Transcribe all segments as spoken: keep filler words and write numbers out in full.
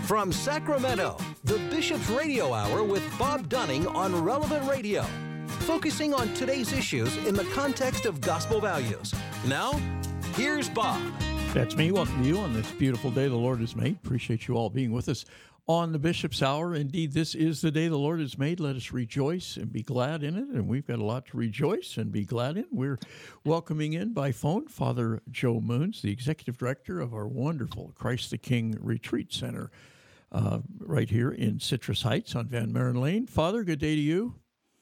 From Sacramento, the Bishop's Radio Hour with Bob Dunning on Relevant Radio, focusing on today's issues in the context of gospel values. Now, here's Bob. That's me. Welcome to you on this beautiful day the Lord has made. Appreciate you all being with us on the Bishop's Hour. Indeed, this is the day the Lord has made. Let us rejoice and be glad in it. And we've got a lot to rejoice and be glad in. We're welcoming in by phone Father Joe Moons, the Executive Director of our wonderful Christ the King Retreat Center uh, right here in Citrus Heights on Van Maren Lane. Father, good day to you.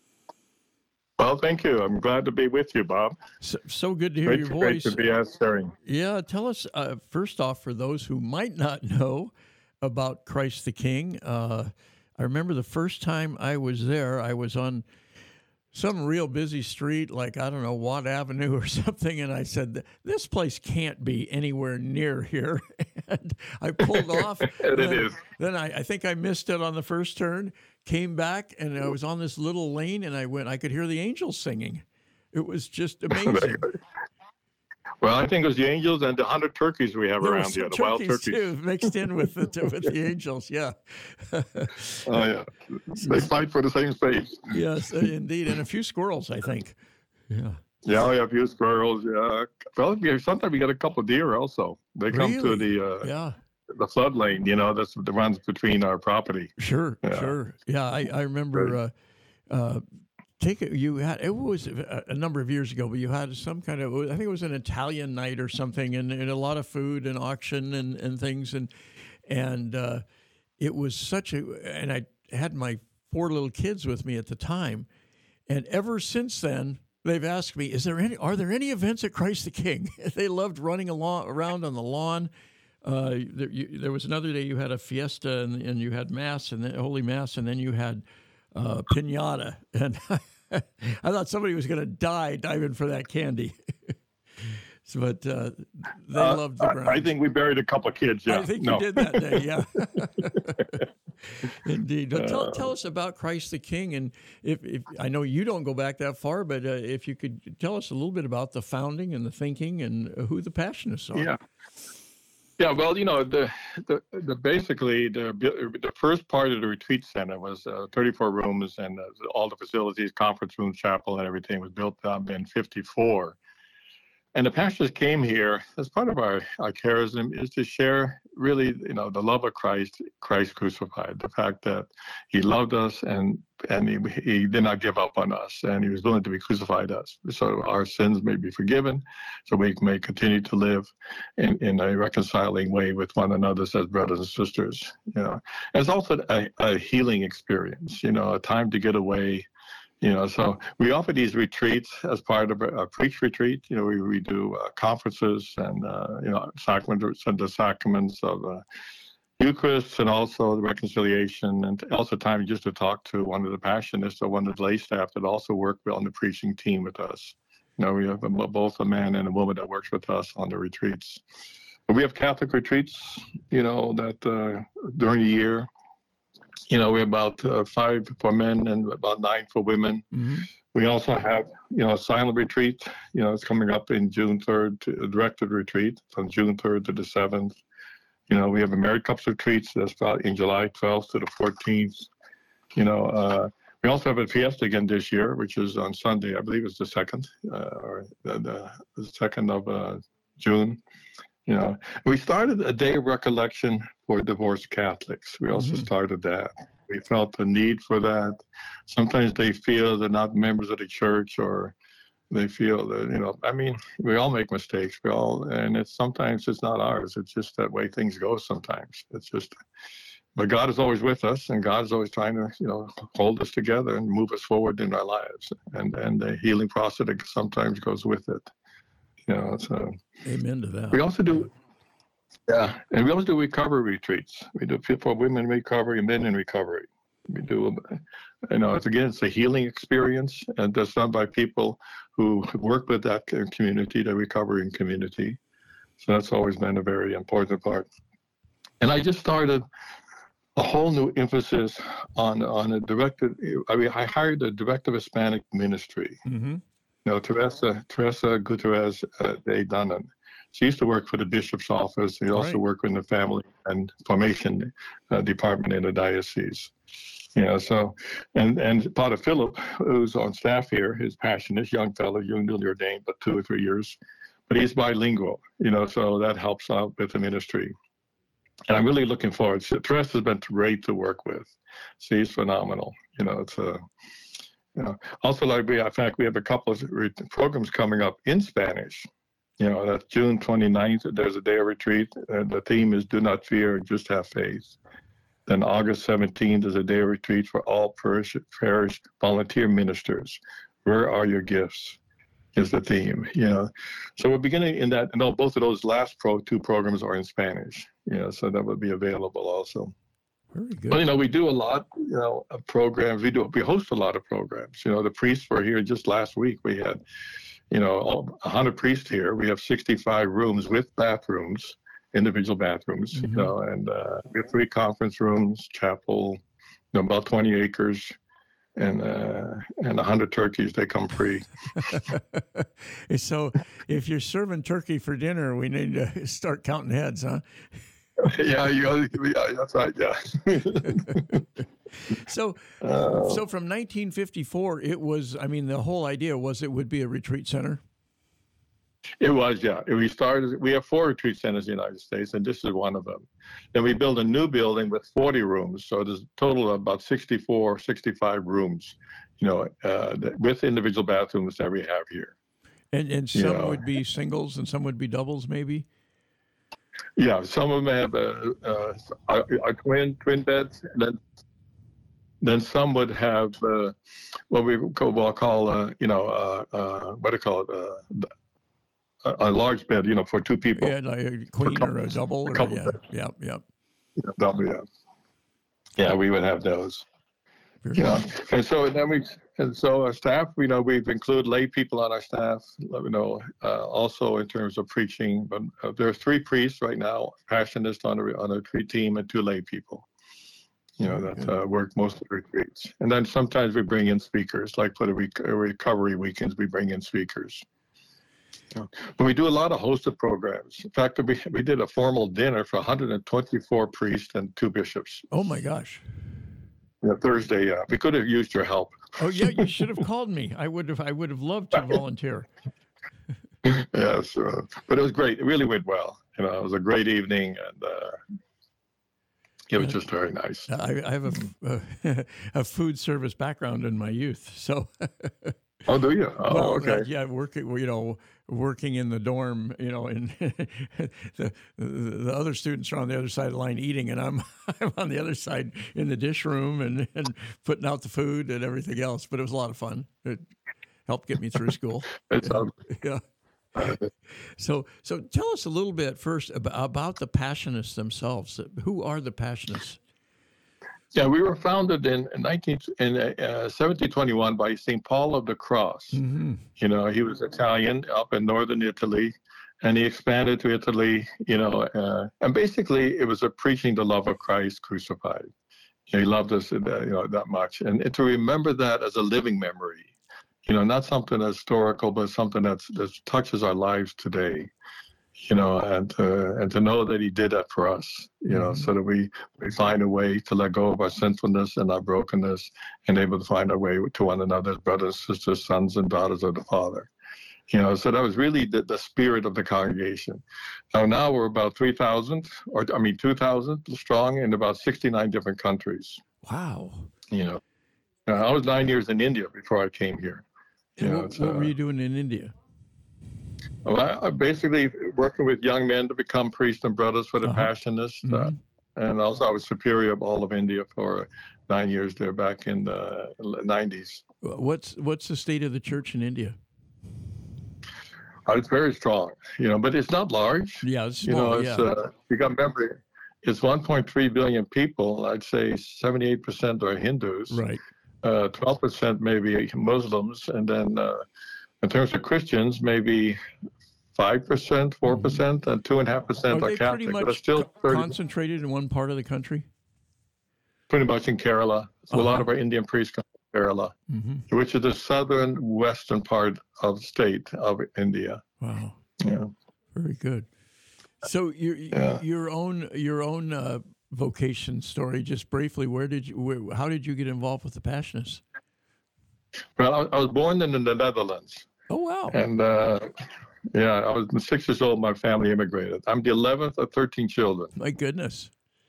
Well, thank you. I'm glad to be with you, Bob. So, so good to hear great, your voice. Great to be answering. Yeah, tell us, uh, first off, for those who might not know about Christ the King, uh, I remember the first time I was there, I was on some real busy street, like, I don't know, Watt Avenue or something, and I said, this place can't be anywhere near here. And I pulled off. it then, is. Then I, I think I missed it on the first turn, came back, and I was on this little lane, and I went, I could hear the angels singing. It was just amazing. Well, I think it was the angels and the hundred turkeys we have there around here, the wild turkeys too, mixed in with the with the angels. Yeah. Oh yeah, they fight for the same space. Yes, indeed, and a few squirrels, I think. Yeah. Yeah, we have a few squirrels. Yeah. Well, sometimes we get a couple of deer also. They come really? to the uh, yeah. the flood lane. You know, that's the runs between our property. Sure, yeah. sure. Yeah, I I remember. Uh, uh, Take it. You had it was a, a number of years ago, but you had some kind of. I think it was an Italian night or something, and, and a lot of food and auction and, and things, and and uh, it was such a. And I had my four little kids with me at the time, and ever since then they've asked me, "Is there any? Are there any events at Christ the King?" They loved running along around on the lawn. Uh, there, you, there was another day you had a fiesta and, and you had mass and then Holy Mass, and then you had uh, pinata and. I thought somebody was going to die diving for that candy. so, but uh, they uh, loved the ground. I think we buried a couple of kids. Yeah, I think no. you did that day. Yeah, indeed. But tell, tell us about Christ the King, and if, if I know you don't go back that far, but uh, if you could tell us a little bit about the founding and the thinking and who the Passionists are. Yeah. Yeah, well, you know, the the, the basically the the first part of the retreat center was uh, thirty-four rooms, and uh, all the facilities, conference room, chapel, and everything was built up in fifty-four. And the pastors came here as part of our, our charism is to share really, you know, the love of Christ, Christ crucified, the fact that he loved us and and he, he did not give up on us, and he was willing to be crucified us so our sins may be forgiven, so we may continue to live in, in a reconciling way with one another as brothers and sisters. You know, and it's also a, a healing experience, you know, a time to get away. You know, so we offer these retreats as part of a, a preach retreat. You know, we, we do uh, conferences and, uh, you know, sacraments and the sacraments of uh, Eucharist and also the reconciliation, and also time just to talk to one of the Passionists or one of the lay staff that also work on the preaching team with us. You know, we have a, both a man and a woman that works with us on the retreats. But we have Catholic retreats, you know, that uh, during the year. You know, we have about uh, five for men and about nine for women. Mm-hmm. We also have, you know, a silent retreat. You know, it's coming up in June third, to, a directed retreat from June third to the seventh. You know, we have a married couples retreat that's about in July twelfth to the fourteenth. You know, uh, we also have a fiesta again this year, which is on Sunday. I believe it's the second, uh, or the, the, the second of uh, June. You know, we started a day of recollection for divorced Catholics. We also mm-hmm. started that. We felt the need for that. Sometimes they feel they're not members of the church, or they feel that, you know, I mean, we all make mistakes. We all, and it's sometimes it's not ours. It's just that way things go sometimes. It's just, but God is always with us, and God is always trying to, you know, hold us together and move us forward in our lives. And, and the healing process that sometimes goes with it. You know, so amen to that. We also do, yeah, and we also do recovery retreats. We do for women in recovery and men in recovery. We do, you know, it's again, it's a healing experience, and that's done by people who work with that community, the recovering community. So that's always been a very important part. And I just started a whole new emphasis on on a directed. I mean, I hired a director of Hispanic ministry. Mm-hmm. You know, Teresa, Teresa Gutierrez uh, de Dunnan. She used to work for the bishop's office. He also Right. worked in the family and formation uh, department in the diocese. You know, so, and, and Father Philip, who's on staff here, is passionate, young fellow, young, newly ordained, but two or three years, but he's bilingual, you know, so that helps out with the ministry. And I'm really looking forward to it. Therese has been great to work with. She's phenomenal. You know, it's a, you know, also like we, in fact, we have a couple of re- programs coming up in Spanish. You know, that's June twenty-ninth. There's a day of retreat. And the theme is Do Not Fear, Just Have Faith. Then August seventeenth is a day of retreat for all parish, parish volunteer ministers. Where are your gifts? Is the theme, you know. So we're beginning in that. No, both of those last pro two programs are in Spanish, you know, so that would be available also. Very good. But, you know, we do a lot, you know, of programs. We do, we host a lot of programs. You know, the priests were here just last week. We had, you know, one hundred priests here. We have sixty-five rooms with bathrooms, individual bathrooms, mm-hmm. you know, and uh, we have three conference rooms, chapel, you know, about twenty acres. And uh, and a hundred turkeys, they come free. So, if you're serving turkey for dinner, we need to start counting heads, huh? yeah, you, yeah, that's right. Yeah. so, uh, so from nineteen fifty-four, it was. I mean, the whole idea was it would be a retreat center. It was, yeah. We started. We have four retreat centers in the United States, and this is one of them. Then we built a new building with forty rooms, so there's a total of about sixty-four, sixty-five rooms, you know, uh, with individual bathrooms that we have here. And and some you know. would be singles, and some would be doubles, maybe. Yeah, some of them have a, a, a, a twin twin beds, and then then some would have uh, what we call, call uh, you know, uh, uh, what do you call it? Uh, A, a large bed, you know, for two people. Yeah, like a queen or a double. A or, couple yeah, beds. yeah, yeah. Yeah, double, yeah. Yeah, we would have those. Very You know, good. and so then we, and so our staff, you know, we've included lay people on our staff. You know, uh, also in terms of preaching, but uh, there are three priests right now, passionists on a on a retreat team, and two lay people. You know, that uh, work most of the retreats, and then sometimes we bring in speakers, like for the rec- recovery weekends, we bring in speakers. But we do a lot of hosted programs. In fact, we, we did a formal dinner for one hundred twenty-four priests and two bishops. Oh my gosh! Yeah, Thursday. Yeah, we could have used your help. Oh yeah, you should have called me. I would have. I would have loved to volunteer. Yes, uh, but it was great. It really went well. You know, it was a great evening, and uh, it was just very nice. I, I have a, a, a food service background in my youth, so. Oh, do you? Oh, well, okay. uh, yeah, working, you know, working in the dorm, you know, and the, the the other students are on the other side of the line eating, and I'm I'm on the other side in the dish room and, and putting out the food and everything else. But it was a lot of fun. It helped get me through school. It sounds. Yeah. So, so tell us a little bit first about, about the Passionists themselves. Who are the Passionists? Yeah, we were founded in nineteen in uh, seventeen twenty-one by Saint Paul of the Cross. Mm-hmm. You know, he was Italian up in northern Italy, and he expanded to Italy. You know, uh, and basically it was a preaching the love of Christ crucified. You know, he loved us, uh, you know, that much, and, and to remember that as a living memory. You know, not something that's historical, but something that's that touches our lives today. You know, and uh, and to know that he did that for us, you know, so that we, we find a way to let go of our sinfulness and our brokenness and able to find our way to one another, brothers, sisters, sons, and daughters of the Father. You know, so that was really the, the spirit of the congregation. Now, now we're about three thousand, or I mean, two thousand strong in about sixty-nine different countries. Wow. You know, now, I was nine years in India before I came here. You know, what, what uh, were you doing in India? Well, I, I'm basically working with young men to become priests and brothers for the Uh-huh. Passionists. Mm-hmm. Uh, and also I was superior of all of India for nine years there back in the nineties. What's what's the state of the church in India? Uh, it's very strong, you know, but it's not large. Yeah, it's You small. know, it's, yeah. uh, you got to remember, it's one point three billion people. I'd say seventy-eight percent are Hindus. Right. Uh, twelve percent maybe Muslims. And then uh, in terms of Christians, maybe five percent, four percent, and two point five percent Are are they Catholic. pretty But it's much still co- thirty concentrated in one part of the country? pretty much in Kerala. So Uh-huh. a lot of our Indian priests come from Kerala, Mm-hmm. which is the southern western part of the state of India. Wow. Yeah. Very good. So your Yeah. your own your own uh, vocation story, just briefly. Where did you? Where, how did you get involved with the Passionists? Well, I, I was born in the Netherlands, Oh wow! and uh, yeah, I was six years old. My family immigrated. I'm the eleventh of thirteen children. My goodness.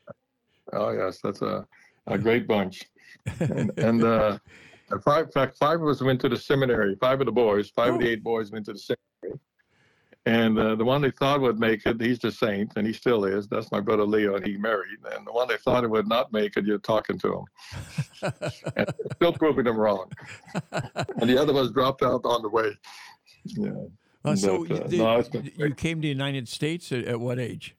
Oh yes, that's a a great bunch. And, and uh, five, in fact, five of us went to the seminary. Five of the boys, five Oh. of the eight boys went to the seminary. And uh, the one they thought would make it, he's the saint, and he still is. That's my brother Leo, and he married. And the one they thought would not make it, you're talking to him. And still proving them wrong. And the other ones dropped out on the way. Yeah. Uh, so But, uh, you, did- no, it's been you great. came to the United States at, at what age?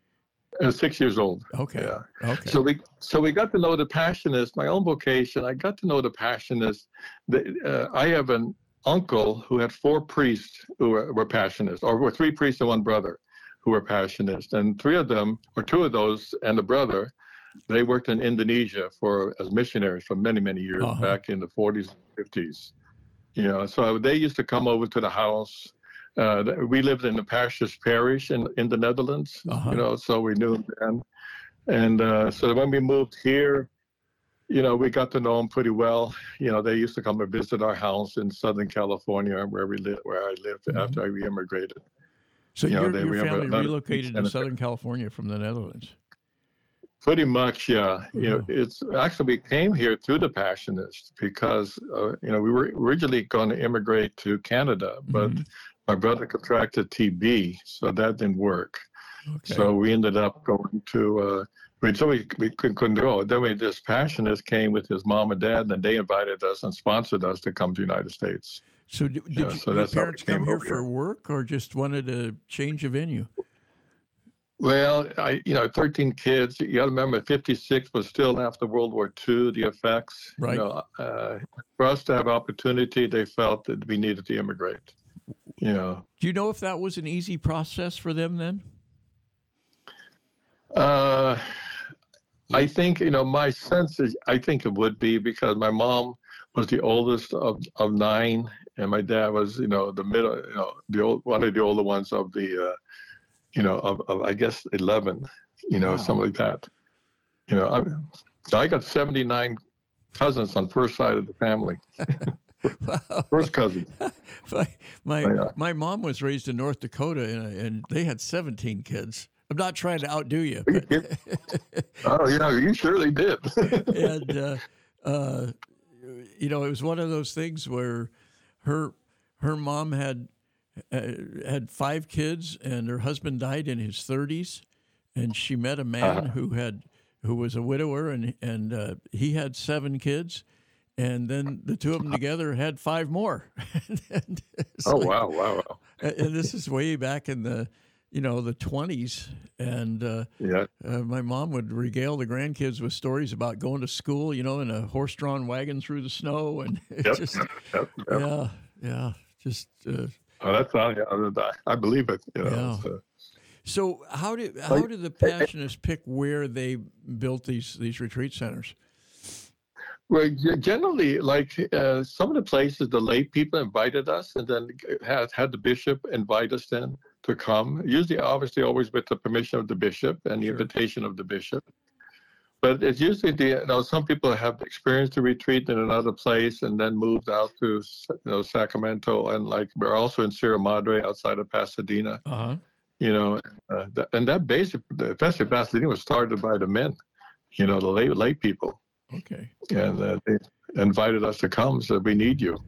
I was six years old. Okay. Yeah. Okay. So we so we got to know the Passionists. My own vocation. I got to know the Passionists. The, uh, I have an uncle who had four priests who were, were Passionists, or were three priests and one brother who were Passionists, and three of them, or two of those, and the brother, they worked in Indonesia for as missionaries for many many years, Uh-huh. back in the forties and fifties. You know, so they used to come over to the house. Uh, th- we lived in the Passionist parish in, in the Netherlands, Uh-huh. you know, so we knew them then. And uh, so when we moved here, you know, we got to know them pretty well. You know, they used to come and visit our house in Southern California, where we live, where I lived Mhm. after I immigrated. So you know, your, they- your we have family another relocated to senator. Southern California from the Netherlands. Pretty much, yeah. You know, Mhm. it's actually we came here through the Passionists because uh, you know we were originally going to immigrate to Canada, but Mhm. my brother contracted T B, so that didn't work. Okay. So we ended up going to. Uh, we so we, we couldn't, couldn't go. Then we this Passionist came with his mom and dad, and they invited us and sponsored us to come to the United States. So did, did Yeah, you, so your that's how we parents come came here over for here. work or just wanted a change of venue? Well, I you know, thirteen kids. You got to remember, fifty-six was still after World War Two. The effects, Right. You know, uh, for us to have opportunity, they felt that we needed to immigrate. You know, Do you know if that was an easy process for them then? uh, I think you know my sense is I think it would be because my mom was the oldest of, of nine, and my dad was you know the middle, you know, the old one of the older ones of the. Uh, you know, of, of I guess eleven, you know, Wow. something like that. You know, I, I got seventy-nine cousins on first side of the family, Wow. first cousin. my my, Oh, yeah. my mom was raised in North Dakota, and, and they had seventeen kids. I'm not trying to outdo you, but, Oh, yeah, you surely did. and uh, uh, you know, it was one of those things where her her mom had uh, had five kids, and her husband died in his thirties, and she met a man Uh-huh. who had who was a widower, and and uh, he had seven kids. And then the two of them together had five more. and it's Oh, like- wow, wow, wow. and and this is way back in the, you know, the twenties. And uh, Yeah. uh, my mom would regale the grandkids with stories about going to school, you know, in a horse-drawn wagon through the snow, and it Yep. just, yep, yep. yeah, yeah, just. Uh, Oh, that's all. Yeah, I believe it. You know, Yeah. it's, uh, so how did how did the Passionists pick where they built these these retreat centers? Well, g- generally, like uh, some of the places, the lay people invited us, and then had had the bishop invite us then to come. Usually, obviously, always with the permission of the bishop and the Sure. invitation of the bishop. But it's usually the you know some people have experienced the retreat in another place and then moved out to you know Sacramento, and like we're also in Sierra Madre outside of Pasadena. Uh huh. You know, uh, that, and that basic, especially Pasadena, was started by the men. You know, the lay lay people. Okay. And uh, they invited us to come, so we need you.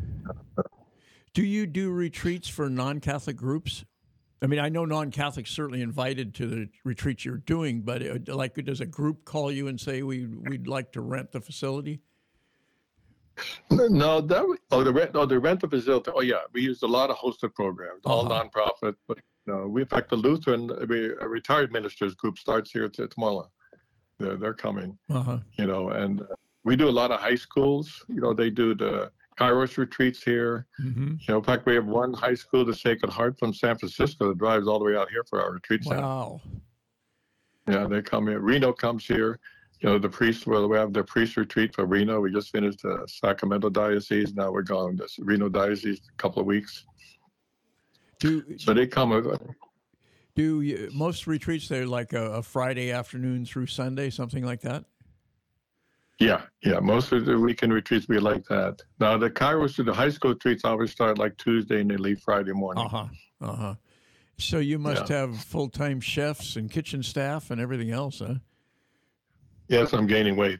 Do you do retreats for non-Catholic groups? I mean, I know non-Catholics certainly invited to the retreats you're doing, but it, like, does a group call you and say we we'd like to rent the facility? No, that was- oh the rent oh the rental facility. Oh yeah, we used a lot of hosted programs, all Uh-huh. nonprofit. But you know, we in fact the Lutheran we, a retired ministers group starts here t- tomorrow. They're they're coming. Uh huh. You know, and uh, we do a lot of high schools. You know, they do the Kairos retreats here. Mm-hmm. You know, in fact, we have one high school, the Sacred Heart from San Francisco, that drives all the way out here for our retreat center. Wow. Yeah, they come here. Reno comes here. You know, the priest, well, we have the priest retreat for Reno. We just finished the Sacramento Diocese. Now we're going to Reno Diocese in a couple of weeks. Do So they come. do you, most retreats they're like a, a Friday afternoon through Sunday, something like that? Yeah, yeah. Most of the weekend retreats be like that. Now the Kairos, the high school retreats always start like Tuesday and they leave Friday morning. Uh huh. Uh huh. So you must Yeah. have full time chefs and kitchen staff and everything else, huh? Yes, I'm gaining weight.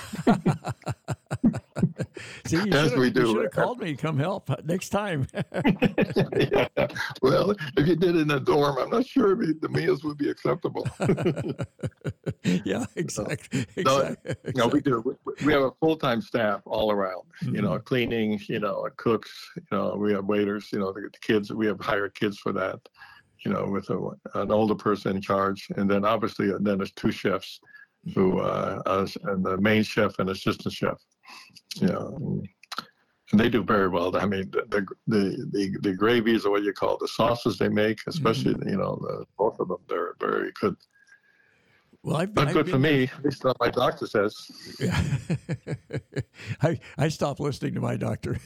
See, you Yes, should we have, do. you should have called me. Come help next time. Yeah. Well, if you did it in a dorm, I'm not sure if the meals would be acceptable. Yeah, exactly. No, exactly. no, we do. We, we have a full-time staff all around. You know, cleaning. You know, cooks. You know, we have waiters. You know, the, the kids. We have hired kids for that. You know, with a, an older person in charge, and then obviously, and then there's two chefs, who uh, us and the main chef and assistant chef. You know, and, and they do very well. I mean, the the the, the gravies or what you call it, the sauces they make, especially you know, the, both of them, they're very good. Well, I've, Not I've good for been- me, at least what my doctor says. Yeah. I I stopped listening to my doctor.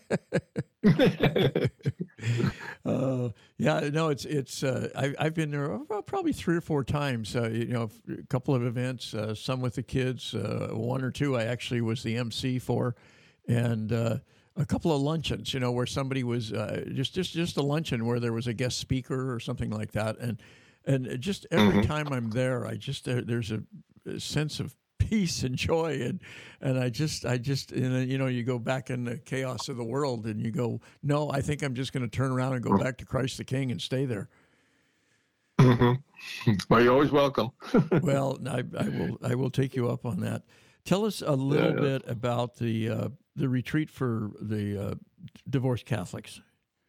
uh, yeah, no, it's it's. Uh, I, I've been there uh, probably three or four times. Uh, you know, a couple of events, uh, some with the kids, uh, one or two I actually was the M C for, and uh, a couple of luncheons. You know, where somebody was uh, just just just a luncheon where there was a guest speaker or something like that, and and just every time I'm there, I just there, there's a, a sense of peace and joy, and and I just I just and then, you know, you go back in the chaos of the world and you go, no, I think I'm just going to turn around and go back to Christ the King and stay there. Mm-hmm. Well, you're always welcome. Well, I, I will I will take you up on that. Tell us a little Yeah, yeah. bit about the uh, the retreat for the uh, divorced Catholics.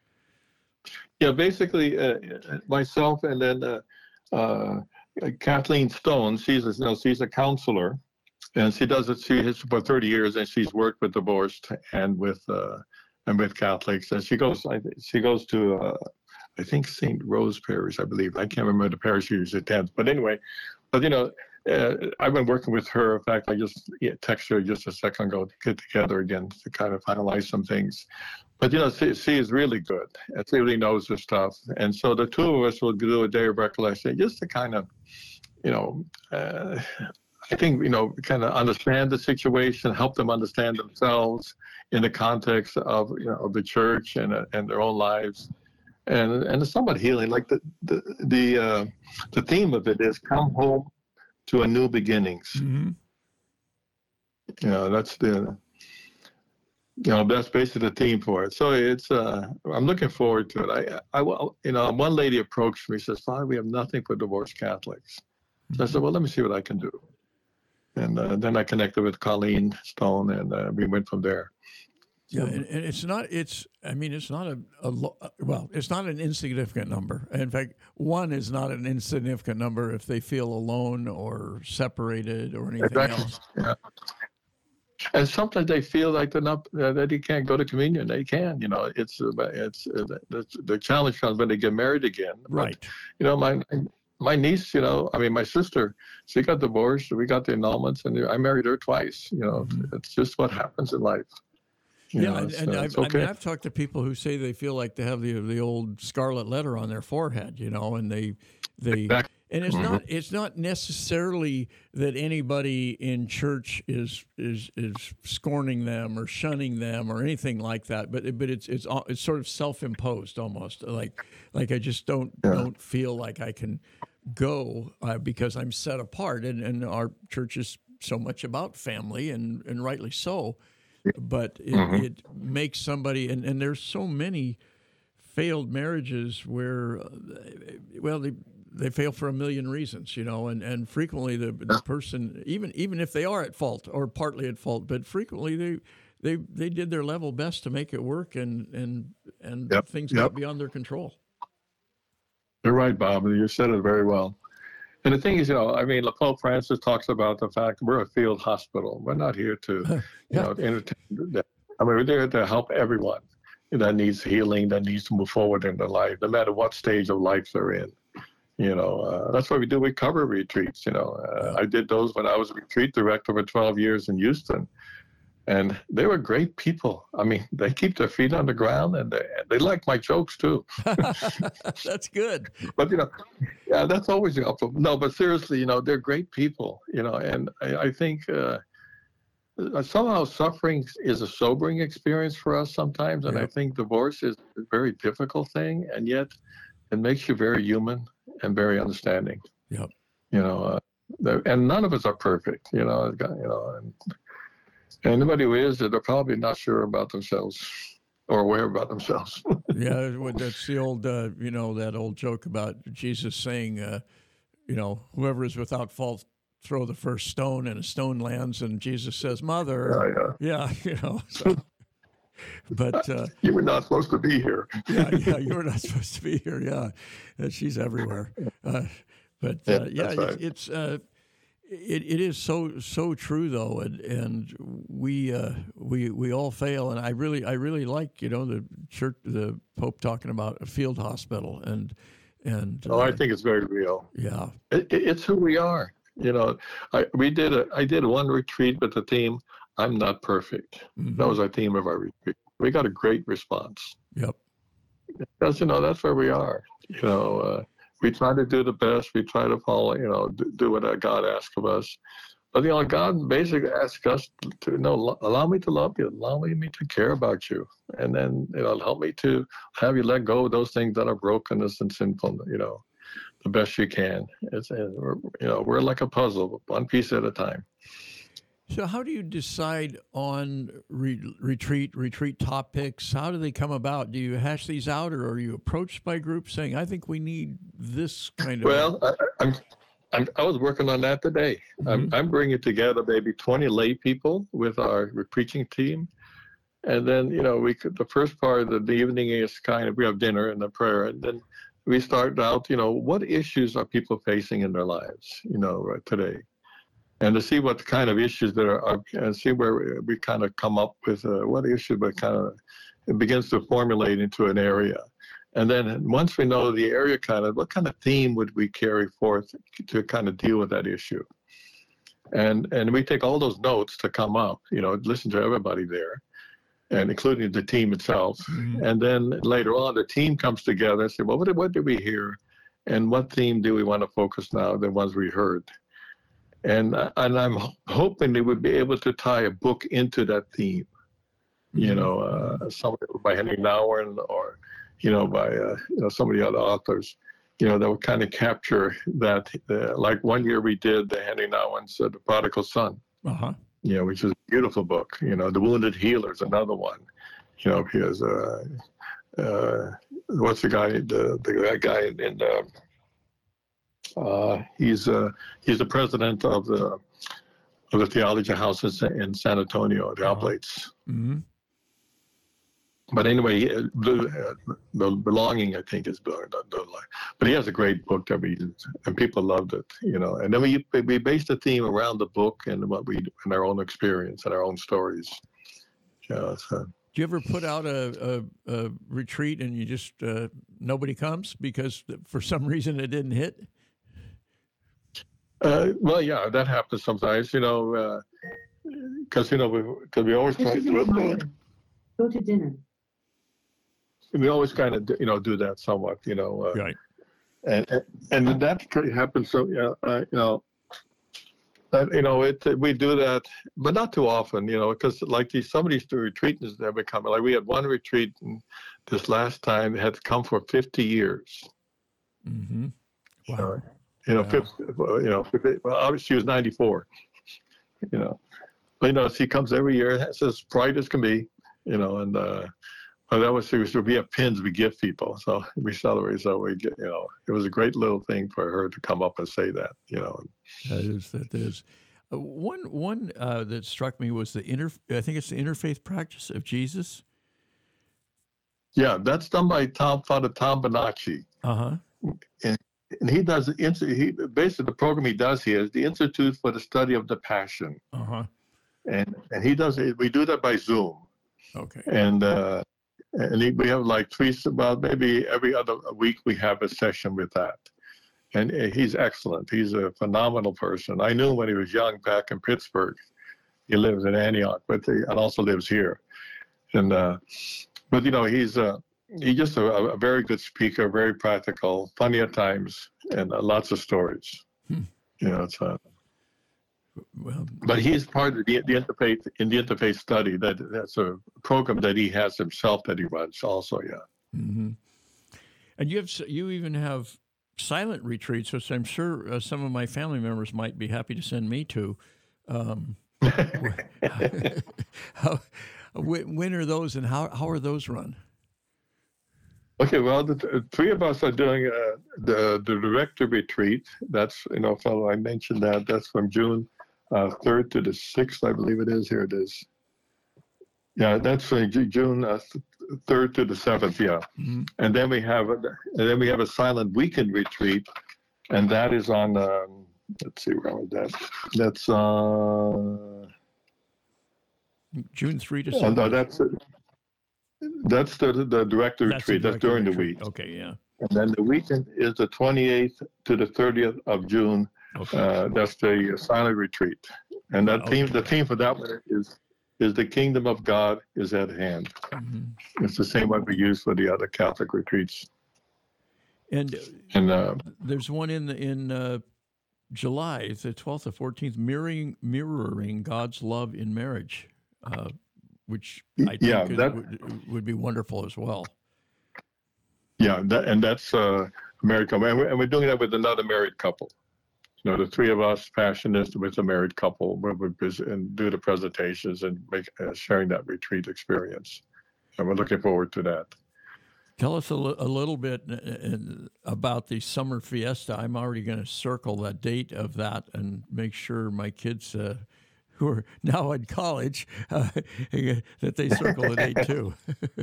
Yeah, basically, uh, myself and then uh, uh, Kathleen Stone. She's a, you know, she's a counselor, and she does it. She has for thirty years, and she's worked with divorced and with uh, and with Catholics. And she goes, I, she goes to, uh, I think Saint Rose Parish, I believe. I can't remember the parish she attends, but anyway, but you know. Uh, I've been working with her. In fact, I just yeah, texted her just a second ago to get together again to kind of finalize some things. But, you know, she, she is really good. And she really knows her stuff. And so the two of us will do a day of recollection just to kind of, you know, uh, I think, you know, kind of understand the situation, help them understand themselves in the context of, you know, of the church and uh, and their own lives. And and it's somewhat healing. Like the, the, the, uh, the theme of it is come home to a new beginnings. Mm-hmm. You know, that's the, you know, that's basically the theme for it. So it's, uh, I'm looking forward to it. I, I, you know, one lady approached me, says, "Father, we have nothing for divorced Catholics." So I said, well, let me see what I can do. And uh, then I connected with Colleen Stone, and uh, we went from there. Yeah, and, and it's not. It's. I mean, it's not a, a. lo- Well, it's not an insignificant number. In fact, one is not an insignificant number if they feel alone or separated or anything Exactly. else. Yeah. And sometimes they feel like they're not, uh, that they can't go to communion. They can, you know. It's uh, it's uh, the, the challenge comes when they get married again. But, Right. you know, my my niece, you know, I mean, my sister, she got divorced. We got the annulments, and I married her twice. You know, Mhm. it's just what happens in life. You Yeah, know, and, it's, and uh, I've, it's I okay. mean, I've talked to people who say they feel like they have the the old scarlet letter on their forehead, you know, and they they Exactly. and it's Mhm. not it's not necessarily that anybody in church is is is scorning them or shunning them or anything like that, but but it's it's al- it's sort of self-imposed almost, like like I just don't Yeah. don't feel like I can go uh, because I'm set apart, and and our church is so much about family, and and rightly so. But it, Mhm. it makes somebody, and, and there's so many failed marriages where, uh, well, they they fail for a million reasons, you know, and, and frequently the, the person, even even if they are at fault or partly at fault, but frequently they they they did their level best to make it work, and and and Yep, things yep. got beyond their control. You're right, Bob. You said it very well. And the thing is, you know, I mean, Pope Francis talks about the fact we're a field hospital. We're not here to, you Yeah. know, entertain. I mean, we're there to help everyone that needs healing, that needs to move forward in their life, no matter what stage of life they're in. You know, uh, that's what we do. We cover retreats. You know, uh, I did those when I was a retreat director for twelve years in Houston. And they were great people. I mean, they keep their feet on the ground, and they, they like my jokes too. That's good. But, you know, yeah, that's always helpful. No, but seriously, you know, they're great people, you know, and I, I think uh, somehow suffering is a sobering experience for us sometimes. And Yep. I think divorce is a very difficult thing, and yet it makes you very human and very understanding. Yep. You know, uh, the, and none of us are perfect, you know, you know, and anybody who is, they're probably not sure about themselves or aware about themselves. Yeah, well, that's the old, uh, you know, that old joke about Jesus saying, uh, you know, whoever is without fault, throw the first stone, and a stone lands, and Jesus says, "Mother." Yeah, yeah. you know. So, but uh, you were not supposed to be here. yeah, yeah, you're not supposed to be here. Yeah, Uh, she's everywhere. Uh, but uh, yeah, that's right. it's. it's uh, It it is so so true though, and and we uh, we we all fail, and I really I really like you know the church the Pope talking about a field hospital and and Oh, uh, I think it's very real. yeah It, it, it's who we are. You know, I we did a I did one retreat with the team. I'm not perfect. mhm. That was our theme of our retreat. We got a great response. Yep. Because you know that's where we are. You know, uh, we try to do the best. We try to follow. You know, do, do what God asks of us. But you know, God basically asks us to you know allow me to love you, allow me to care about you, and then you know help me to have you let go of those things that are brokenness and sinful. You know, the best you can. It's and we're, you know we're like a puzzle, one piece at a time. So how do you decide on re- retreat retreat topics? How do they come about? Do you hash these out, or are you approached by groups saying, "I think we need this kind of"? Well, I, I'm, I'm I was working on that today. I'm Mhm. I'm bringing together maybe twenty lay people with our preaching team, and then you know we could the first part of the, the evening is kind of we have dinner and the prayer, and then we start out. You know, what issues are people facing in their lives? You know, uh, today. And to see what kind of issues there are, and see where we kind of come up with uh, what issue, but kind of it begins to formulate into an area. And then once we know the area, kind of what kind of theme would we carry forth to kind of deal with that issue? And and we take all those notes to come up, you know, listen to everybody there, and including the team itself. Mhm. And then later on, the team comes together and say, well, what did, what did we hear? And what theme do we want to focus now, the ones we heard? And and I'm hoping they would be able to tie a book into that theme, you know, uh, somebody by Henry Nouwen or, you know, by uh, you know some of the other authors, you know, that would kind of capture that. Uh, like one year we did the Henry Nouwen's uh, The Prodigal Son, Uh huh. you know, which is a beautiful book. You know, The Wounded Healer's another one. You know, he has uh, uh, what's the guy the the guy in. in uh, Uh, he's uh, he's the president of the of the theology houses in San Antonio, the Oblates. Mm-hmm. But anyway, the, the belonging I think is but he has a great book that we used, and people loved it, you know. And then we we based the theme around the book and what we and our own experience and our own stories. You know, so. Do you ever put out a, a, a retreat and you just uh, nobody comes because for some reason it didn't hit? Uh, well, yeah, that happens sometimes, you know, because, uh, you know, we, cause we always try to go to dinner. We always kind of, you know, do that somewhat, you know. Uh, Right. And, and and that happens, so, yeah, uh, you know, that, you know, it we do that, but not too often, you know, because like these, some of these retreats that have been coming, like we had one retreat this last time that had come for fifty years. Mm-hmm. Wow. Uh, You know, Wow. fifty, you know, fifty, well, obviously she was ninety-four, you know, but, you know, she comes every year, it's as bright as can be, you know, and, uh, well, that was, so we have pins we give people, so we celebrate, so we get, you know, it was a great little thing for her to come up and say that, you know. That is, that is. Uh, one one uh, that struck me was the inter, I think it's the interfaith practice of Jesus. Yeah, that's done by Tom, Father Tom Bonacci. Uh-huh. And, and he does, he basically the program he does here is the Institute for the Study of the Passion. Uh-huh. And and he does it, we do that by Zoom. Okay. And uh, and he, we have like three, about maybe every other week we have a session with that. And he's excellent. He's a phenomenal person. I knew him when he was young back in Pittsburgh. he lives in Antioch, but he and also lives here. And uh, but you know, he's uh, he's just a, a very good speaker, very practical, funny at times, and uh, lots of stories. Hmm. You know, it's uh, well, but he's part of the, the interfaith in the interfaith study. That that's a program that he has himself that he runs also. Yeah. Mm-hmm. And you have you even have silent retreats, which I'm sure uh, some of my family members might be happy to send me to. Um, how, when are those, and how how are those run? Okay, well, the, the three of us are doing uh, the the director retreat. That's, you know, fellow, I mentioned that. That's from June uh, third to the sixth, I believe it is. Here it is. Yeah, that's from June uh, third to the seventh. Yeah, mm-hmm. and then we have a, and then we have a silent weekend retreat, and that is on. Um, let's see, where was that? That's uh, June third to seventh. Oh, no, that's. Uh, That's the the director that's retreat. The that's during retreat. the week. Okay, yeah. And then the weekend is the twenty-eighth to the thirtieth of June. Okay. Uh, that's the silent retreat. And that okay. theme, the theme for that one is is the kingdom of God is at hand. Mm-hmm. It's the same one we use for the other Catholic retreats. And and uh, there's one in the, in uh, July, the twelfth or fourteenth, mirroring mirroring God's love in marriage. Uh, which I think yeah, is, that, would, would be wonderful as well. Yeah, that, and that's uh, a married couple. And we're, and we're doing that with another married couple. You know, the three of us, Passionists, with a married couple, where we and do the presentations and make, uh, sharing that retreat experience. And we're looking forward to that. Tell us a, l- a little bit about the summer fiesta. I'm already going to circle the date of that and make sure my kids uh, who are now in college, uh, that they circle the date too.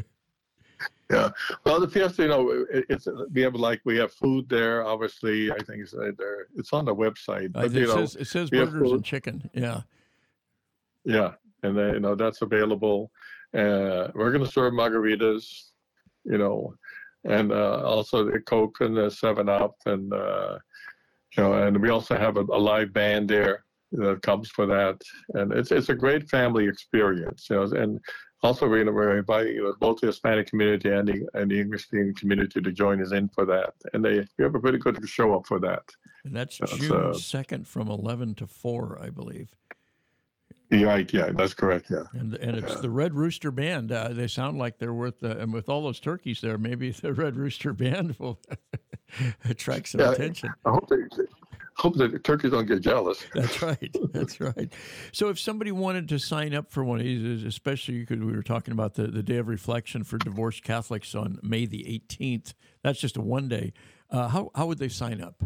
Yeah, well, the fiesta, you know, it, it's we have like we have food there. Obviously, I think it's uh, there. It's on the website. But, it, you know, says, it says burgers and chicken. Yeah, yeah, and then, you know, that's available. Uh, we're going to serve margaritas, you know, and uh, also the Coke and the Seven Up, and uh, you know, and we also have a, a live band there that comes for that, and it's it's a great family experience, you know. And also we're, we're inviting, you know, both the Hispanic community and the and the English-speaking community to join us in for that, and they we have a pretty good show up for that. And that's June second from eleven to four, I believe. Right, yeah, that's correct, yeah. And and it's yeah. the Red Rooster Band. Uh, they sound like they're worth, uh, and with all those turkeys there, maybe the Red Rooster Band will attract some yeah, attention. I hope they. Hope the turkeys don't get jealous. That's right. That's right. So if somebody wanted to sign up for one of these, especially because we were talking about the, the Day of Reflection for Divorced Catholics on May the eighteenth, that's just a one day. Uh, how how would they sign up?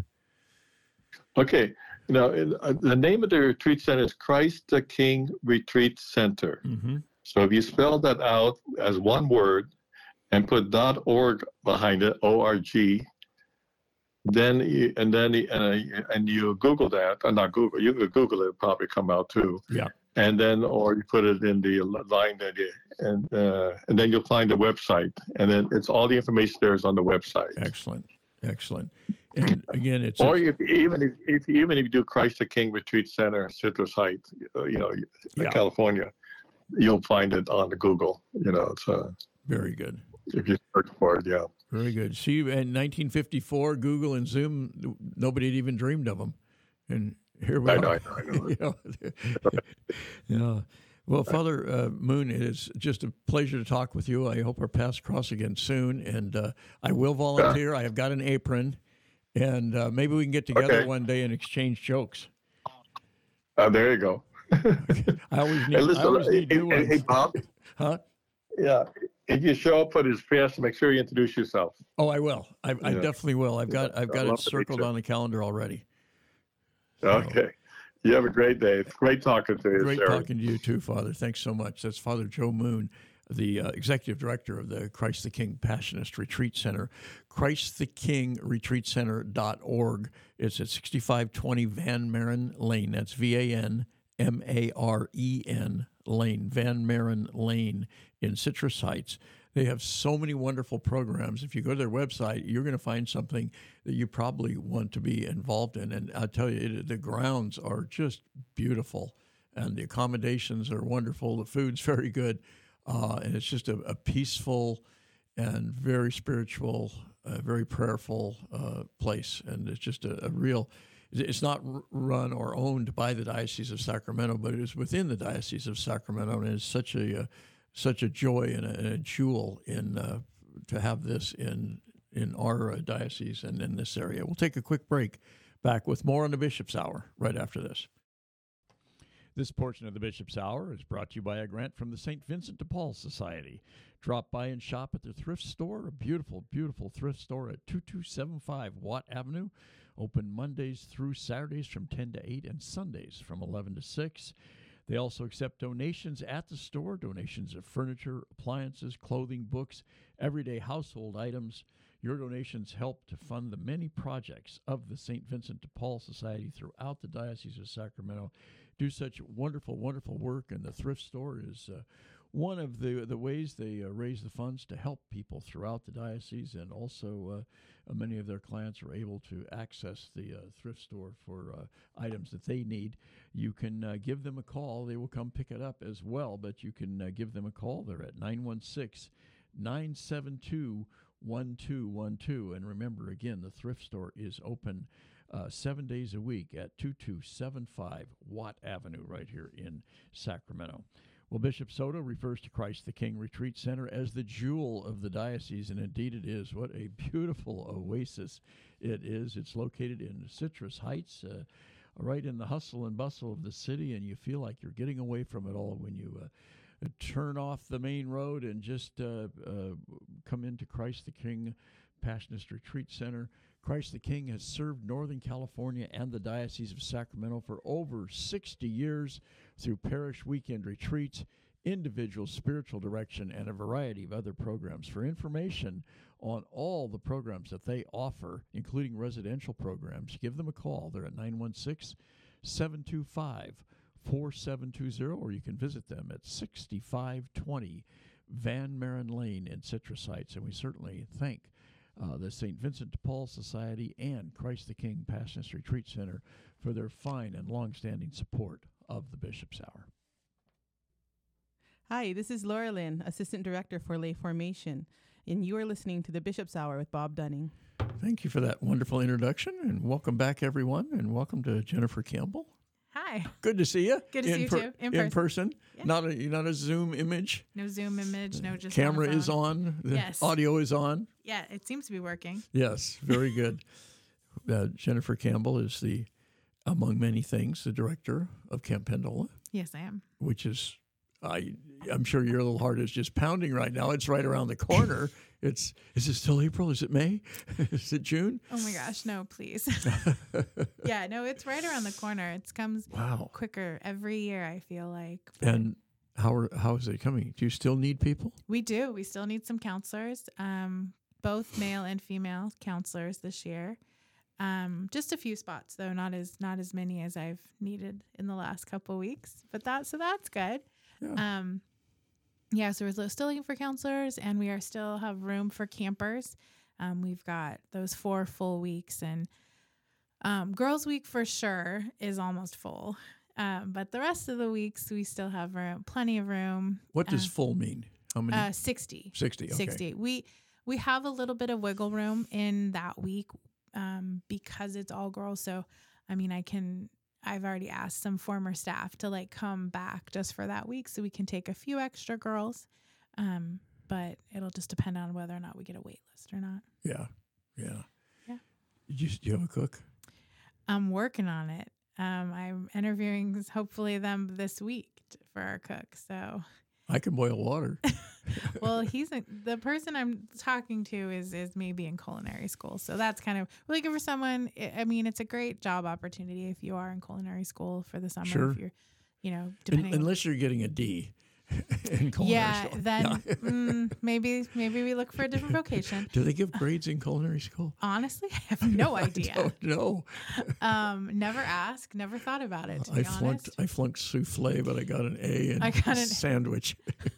Okay. Now, uh, the name of the retreat center is Christ the King Retreat Center. Mm-hmm. So if you spell that out as one word and put .org behind it, O R G, Then you, and then uh, and you Google that, or not Google, you could Google it, it'll probably come out too. Yeah. And then, or you put it in the line that you, and uh, and then you'll find the website, and then it's all the information there is on the website. Excellent, excellent. And again, it's or a, if, even if, if even if you do Christ the King Retreat Center, Citrus Heights, you know, yeah. California, you'll find it on the Google. You know, it's uh, very good. If you search for it, yeah. Very good. See, in nineteen fifty-four, Google and Zoom, nobody had even dreamed of them. And here we I are. Know, I know, I know. you know, you know. Well, Father uh, Moon, it is just a pleasure to talk with you. I hope our paths cross again soon. And uh, I will volunteer. Yeah. I have got an apron. And uh, maybe we can get together okay. one day and exchange jokes. Uh, there you go. I always need, hey, listen, I always need hey, new hey, ones. Hey, Bob. Huh? Yeah. If you show up for this fest, make sure you introduce yourself. Oh, I will. I, I yeah. definitely will. I've got I've got it circled on the calendar already. So, okay. You have a great day. It's great talking to you, Great Sarah. talking to you too, Father. Thanks so much. That's Father Joe Moon, the uh, executive director of the Christ the King Passionist Retreat Center. Christ the King Retreat Center dot org. It's at sixty-five twenty Van Maren Lane. That's V A N M A R E N Lane, Van Maren Lane in Citrus Heights. They have so many wonderful programs. If you go to their website, you're going to find something that you probably want to be involved in. And I'll tell you, it, the grounds are just beautiful. and the accommodations are wonderful. The food's very good, uh, and it's just a, a peaceful and very spiritual, uh, very prayerful uh, place. And it's just a, a real. It's not r- run or owned by the Diocese of Sacramento, but it is within the Diocese of Sacramento, and it's such a uh, such a joy and a, and a jewel in uh, to have this in in our uh, diocese and in this area. We'll take a quick break. Back with more on the Bishop's Hour right after this. This portion of the Bishop's Hour is brought to you by a grant from the Saint Vincent de Paul Society. Drop by and shop at their thrift store, a beautiful, beautiful thrift store at two two seven five Watt Avenue. Open Mondays through Saturdays from ten to eight and Sundays from eleven to six. They also accept donations at the store, donations of furniture, appliances, clothing, books, everyday household items. Your donations help to fund the many projects of the Saint Vincent de Paul Society throughout the Diocese of Sacramento. Do such wonderful, wonderful work, and the thrift store is uh, one of the the ways they uh, raise the funds to help people throughout the diocese, and also uh, many of their clients are able to access the uh, thrift store for uh, items that they need. You can uh, give them a call. They will come pick it up as well, but you can uh, give them a call. They're at nine one six, nine seven two, one two one two. And remember, again, the thrift store is open uh, seven days a week at two two seven five Watt Avenue right here in Sacramento. Well, Bishop Soto refers to Christ the King Retreat Center as the jewel of the diocese, and indeed it is. What a beautiful oasis it is. It's located in Citrus Heights, uh, right in the hustle and bustle of the city, and you feel like you're getting away from it all when you uh, turn off the main road and just uh, uh, come into Christ the King Passionist Retreat Center. Christ the King has served Northern California and the Diocese of Sacramento for over sixty years through parish weekend retreats, individual spiritual direction, and a variety of other programs. For information on all the programs that they offer, including residential programs, give them a call. They're at nine one six, seven two five, four seven two zero, or you can visit them at sixty-five twenty Van Maren Lane in Citrus Heights. And we certainly thank uh, the Saint Vincent de Paul Society and Christ the King Passionist Retreat Center for their fine and long-standing support of the Bishop's Hour. Hi, this is Laura Lynn, Assistant Director for Lay Formation, and you are listening to the Bishop's Hour with Bob Dunning. Thank you for that wonderful introduction, and welcome back, everyone, and welcome to Jennifer Campbell. Hi. Good to see you. Good to in see you per- too. In, in person. person. Yeah. Not a not a Zoom image. No Zoom image. No just camera on is on. The yes. audio is on. Yeah, it seems to be working. Yes, very good. uh, Jennifer Campbell is the, among many things, the director of Camp Pendola. Yes, I am. Which is, I I'm sure your little heart is just pounding right now. It's right around the corner. It's is it still April? Is it May? Is it June? Oh my gosh, no, please. Yeah, no, it's right around the corner. It comes wow. quicker every year, I feel like. But and how are, how is it coming? Do you still need people? We do. We still need some counselors, um, both male and female counselors this year. Um, just a few spots though, not as not as many as I've needed in the last couple of weeks. But that so that's good. Yeah. Um, Yeah, so we're still looking for counselors, and we are still have room for campers. Um, we've got those four full weeks, and um, Girls Week for sure is almost full. Um, but the rest of the weeks, we still have room, plenty of room. What does uh, full mean? How many? Uh, sixty. sixty, okay. sixty. We, we have a little bit of wiggle room in that week um, because it's all girls. So, I mean, I can... I've already asked some former staff to like come back just for that week so we can take a few extra girls. Um, but it'll just depend on whether or not we get a wait list or not. Yeah. Yeah. Yeah. Did you, do you have a cook? I'm working on it. Um, I'm interviewing hopefully them this week t- for our cook. So I can boil water. well, he's a, the person I'm talking to is is maybe in culinary school, so that's kind of really good for someone. I mean, it's a great job opportunity if you are in culinary school for the summer. Sure. If you're, you know, depending Un- unless you're getting a D in culinary yeah, school. then Yeah. mm, maybe maybe we look for a different vocation. Do they give grades in culinary school? Honestly, I have no idea. I don't know. Um, never asked, never thought about it. To I be flunked. honest, I flunked souffle, but I got an A in I got an- sandwich.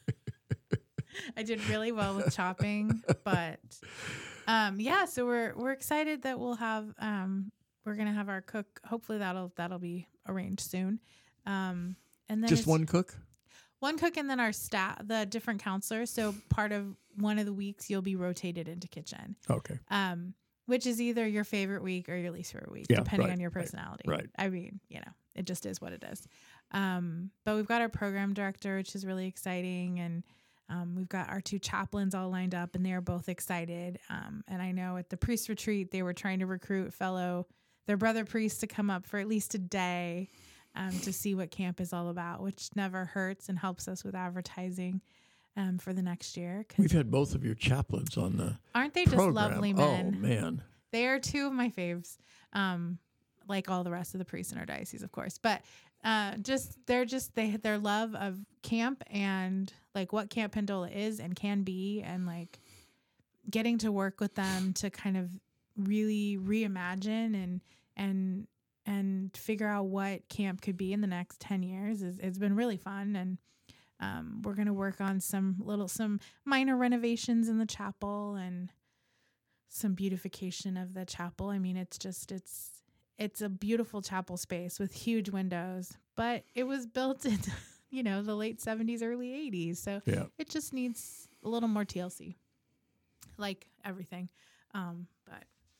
I did really well with chopping, but um, yeah. So we're we're excited that we'll have um, we're gonna have our cook. Hopefully that'll that'll be arranged soon. Um, and then Just it's one cook? one cook, and then our staff, the different counselors. So part of one of the weeks you'll be rotated into kitchen. Okay. Um, which is either your favorite week or your least favorite week, Yeah, depending right, on your right, personality. right. I mean, you know, it just is what it is. Um, but we've got our program director, which is really exciting. And um, we've got our two chaplains all lined up, and they are both excited. Um, and I know at the priest retreat, they were trying to recruit fellow, their brother priests to come up for at least a day um, to see what camp is all about, which never hurts and helps us with advertising um, for the next year. 'Cause We've had both of your chaplains on the aren't they just program. lovely men? Oh, man. They are two of my faves, um, like all the rest of the priests in our diocese, of course. But uh, just they're just they their love of camp and like what Camp Pendola is and can be, and like getting to work with them to kind of really reimagine and and and figure out what camp could be in the next ten years is it's been really fun. And um, we're gonna work on some little some minor renovations in the chapel and some beautification of the chapel. I mean, it's just, it's, it's a beautiful chapel space with huge windows, but it was built in, you know, the late seventies, early eighties. So Yeah. it just needs a little more T L C, like everything. Um, but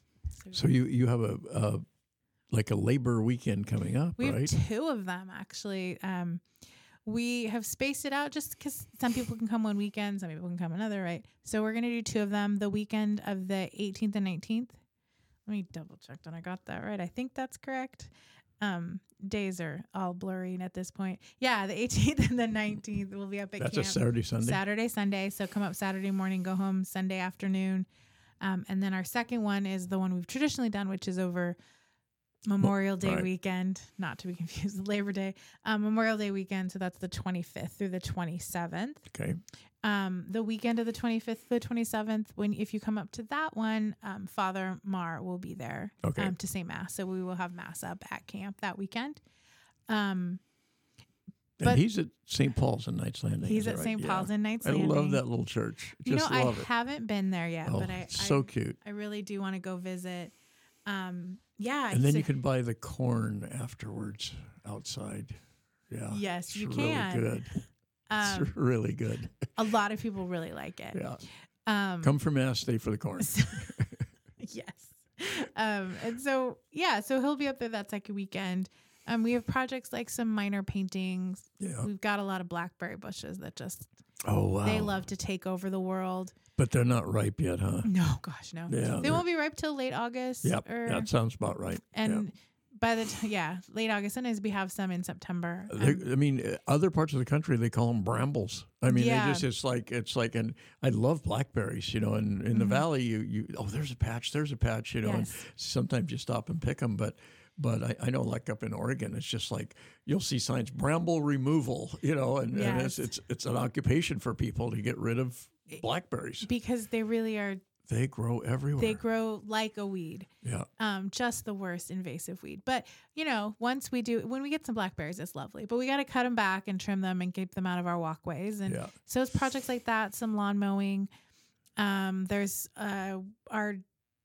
So you, you have a, a like a labor weekend coming up, we right? have two of them actually. Um, we have spaced it out just because some people can come one weekend, some people can come another, right? So we're going to do two of them the weekend of the eighteenth and nineteenth. Let me double check that I got that right. I think that's correct. Um, days are all blurry at this point. Yeah, the eighteenth and the nineteenth will be up at That's camp. a Saturday, Sunday? Saturday, Sunday. So come up Saturday morning, go home Sunday afternoon. Um, and then our second one is the one we've traditionally done, which is over Memorial Day right. weekend, not to be confused with Labor Day, um, Memorial Day weekend. So that's the twenty-fifth through the twenty-seventh. Okay. Um, the weekend of the twenty-fifth to the twenty-seventh, when if you come up to that one, um, Father Mar will be there Okay. um, to say Mass. So we will have Mass up at camp that weekend. Um, And but he's at Saint Paul's in Knights Landing. he's is that at right? Saint Yeah. Paul's in Knights I Landing. love that little church. You Just know, love I it. haven't been there yet, Oh, but I, it's so I, cute. I really do want to go visit. Um, yeah. And then so- you can buy the corn afterwards outside. Yeah. Yes, it's you really can. good. um, It's really good. a lot of people really like it. Yeah. Um, Come for Mass, stay for the corn. yes. Um, and so, yeah, so he'll be up there that second weekend. Um, we have projects like some minor paintings. Yeah. We've got a lot of blackberry bushes that just, Oh, wow. they love to take over the world. But they're not ripe yet, huh? No, gosh, no. Yeah, they they're- won't be ripe till late August. Yep. Or, That sounds about right. and by the time, yeah, late August. Sometimes we have some in September. They- Um, I mean, uh, other parts of the country they call them brambles. I mean, Yeah. they just it's like it's like, and I love blackberries. You know, and in the Mhm. valley, you you oh, there's a patch, there's a patch. You know, and Yes. sometimes you stop and pick them, but. But I, I know, like up in Oregon, it's just like you'll see signs bramble removal. You know, and, and it's, Yes. it's it's an occupation for people to get rid of blackberries. because they really are, They grow everywhere. they grow like a weed. yeah, Um, just the worst invasive weed. But, you know, once we do, when we get some blackberries, it's lovely. But we got to cut them back and trim them and keep them out of our walkways. And yeah. so it's projects like that, some lawn mowing. Um, there's uh, our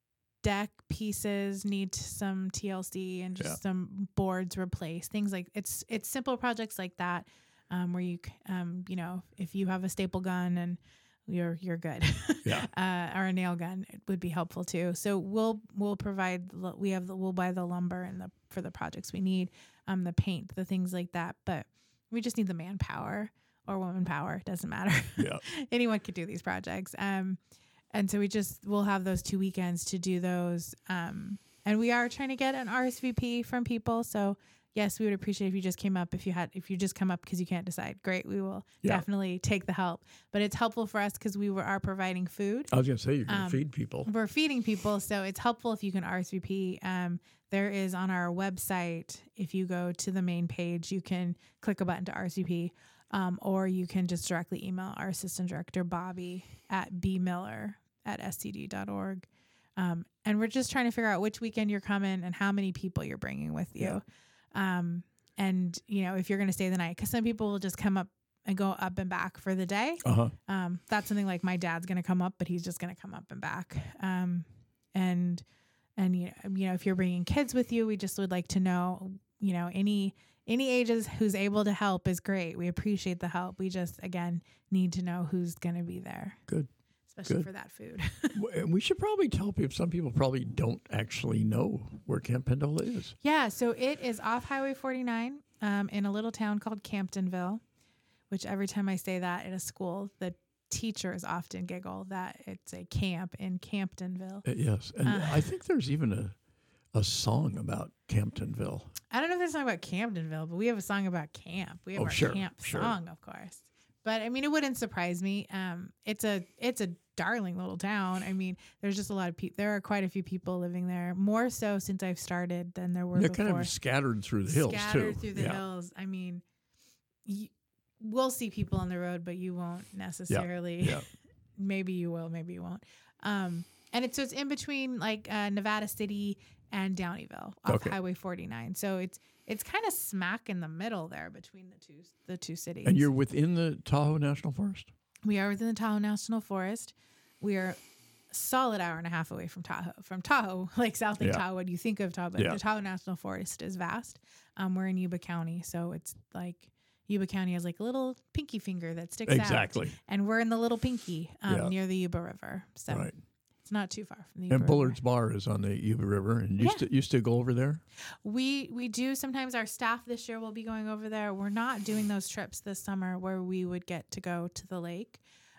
deck pieces need some T L C and just Yeah. some boards replaced. Things like it's it's simple projects like that, um, where you c- um, you know, if you have a staple gun and you're you're good. Yeah. uh, or a nail gun, it would be helpful too. So we'll we'll provide the- we have the, we'll buy the lumber and the for the projects we need, um, the paint, the things like that. But we just need the manpower or woman power. Doesn't matter. Yeah. Anyone could do these projects. Um, and so we just we'll have those two weekends to do those. Um, and we are trying to get an R S V P from people. So yes, we would appreciate if you just came up. If you had, if you just come up because you can't decide, great. We will Yeah. definitely take the help. But it's helpful for us because we were, are providing food. I was gonna say you're gonna Um, feed people. We're feeding people, so it's helpful if you can R S V P. Um, there is on our website, if you go to the main page, you can click a button to R S V P, um, or you can just directly email our assistant director, Bobby, at bmiller at s c d dot org. Um, and we're just trying to figure out which weekend you're coming and how many people you're bringing with you. Um, and, you know, if you're going to stay the night, because some people will just come up and go up and back for the day. Uh huh. Um, that's something like my dad's going to come up, but he's just going to come up and back. Um, and, and, you know, you know, if you're bringing kids with you, we just would like to know you know, any any ages who's able to help is great. We appreciate the help. We just, again, need to know who's going to be there. Good. Especially Good. for that food. We should probably tell people, some people probably don't actually know where Camp Pendola is. Yeah, so it is off Highway forty-nine um, in a little town called Camptonville, which every time I say that at a school, the teachers often giggle that it's a camp in Camptonville. Uh, yes. And Uh. I think there's even a a song about Camptonville. I don't know if there's a song about Camptonville, but we have a song about camp. We have Oh, our sure, camp sure. song, of course. But I mean, it wouldn't surprise me. Um, it's a it's a darling little town. I mean, there's just a lot of people. There are quite a few people living there, more so since I've started than there were They're before. kind of scattered through the hills, Scattered too. through the yeah. hills. I mean, you, we'll see people on the road, but you won't necessarily. Yeah. Maybe you will, maybe you won't. Um, and it's so it's in between like uh, Nevada City and Downeyville off Okay. Highway forty-nine. So it's it's kind of smack in the middle there between the two the two cities. And you're within the Tahoe National Forest? We are within the Tahoe National Forest. We are a solid hour and a half away from Tahoe. From Tahoe, like South Lake Yeah. Tahoe, when you think of Tahoe, but Yeah. the Tahoe National Forest is vast. Um, we're in Yuba County, so it's like Yuba County has like a little pinky finger that sticks out. Exactly. And we're in the little pinky um, Yeah. near the Yuba River. So Right. it's not too far from the Yuba And River. Bullard's Bar is on the Yuba River. And you, Yeah. st- you still go over there? We we do sometimes. Our staff this year will be going over there. We're not doing those trips this summer where we would get to go to the lake.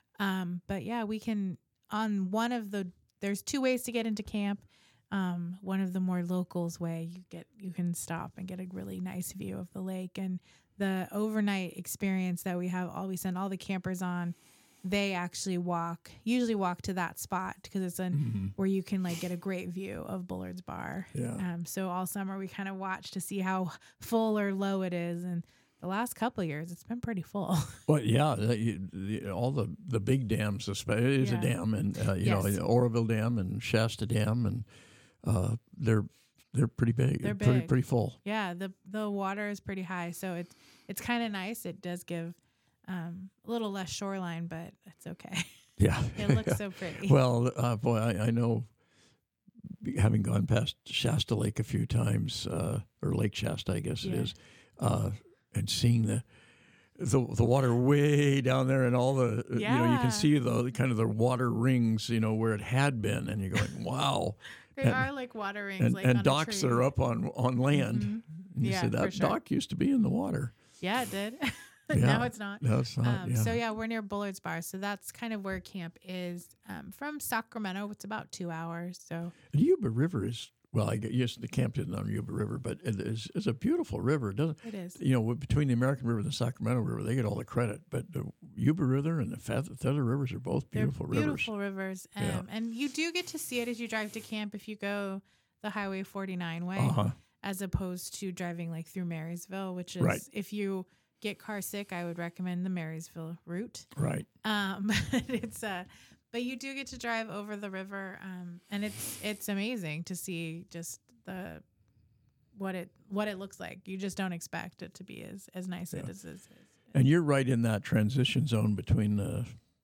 Um, but yeah, we can on one of the. There's two ways to get into camp. Um, one of the more locals way you get you can stop and get a really nice view of the lake, and the overnight experience that we have. All we send all the campers on. They actually walk, usually walk to that spot because it's an Mm-hmm. where you can like get a great view of Bullard's Bar. Yeah. Um, so all summer we kind of watch to see how full or low it is, and the last couple of years it's been pretty full. Well, yeah, that you, the, all the, the big dams, espe- it is Yeah. a dam, and uh, you Yes. know, Oroville Dam and Shasta Dam, and uh, they're they're pretty big, They're pretty big. pretty full. Yeah, the the water is pretty high, so it's it's kind of nice. It does give um, a little less shoreline, but it's okay. Yeah, It looks so pretty. Well, uh, boy, I, I know, having gone past Shasta Lake a few times, uh, or Lake Shasta, I guess it Yeah. is, uh, and seeing the, the the water way down there, and all the you know you Yeah. can see the, the kind of the water rings, you know, where it had been, and you're going, wow. They and- are like water rings, And, like and on docks a that tree. are up on on land. Mhm. And you Yeah, say for that sure. dock used to be in the water. Yeah, it did. Yeah. Now it's not. No, it's not. Um, yeah. So yeah, we're near Bullard's Bar, so that's kind of where camp is. Um, from Sacramento, it's about two hours. So The Yuba River is, well, I guess yes, the camp isn't on the Yuba River, but it is it's a beautiful river. It doesn't, it is. you know, between the American River and the Sacramento River, they get all the credit. But the Yuba River and the Feather, Feather Rivers are both beautiful They're rivers. beautiful rivers, um, Yeah. and you do get to see it as you drive to camp if you go the Highway forty-nine way, Uh-huh. as opposed to driving like through Marysville, which is Right. if you get car sick, I would recommend the Marysville route. Right. Um, it's uh, but you do get to drive over the river, um, and it's it's amazing to see just the what it what it looks like. You just don't expect it to be as as nice Yeah. as it is. And you're right in that transition zone between the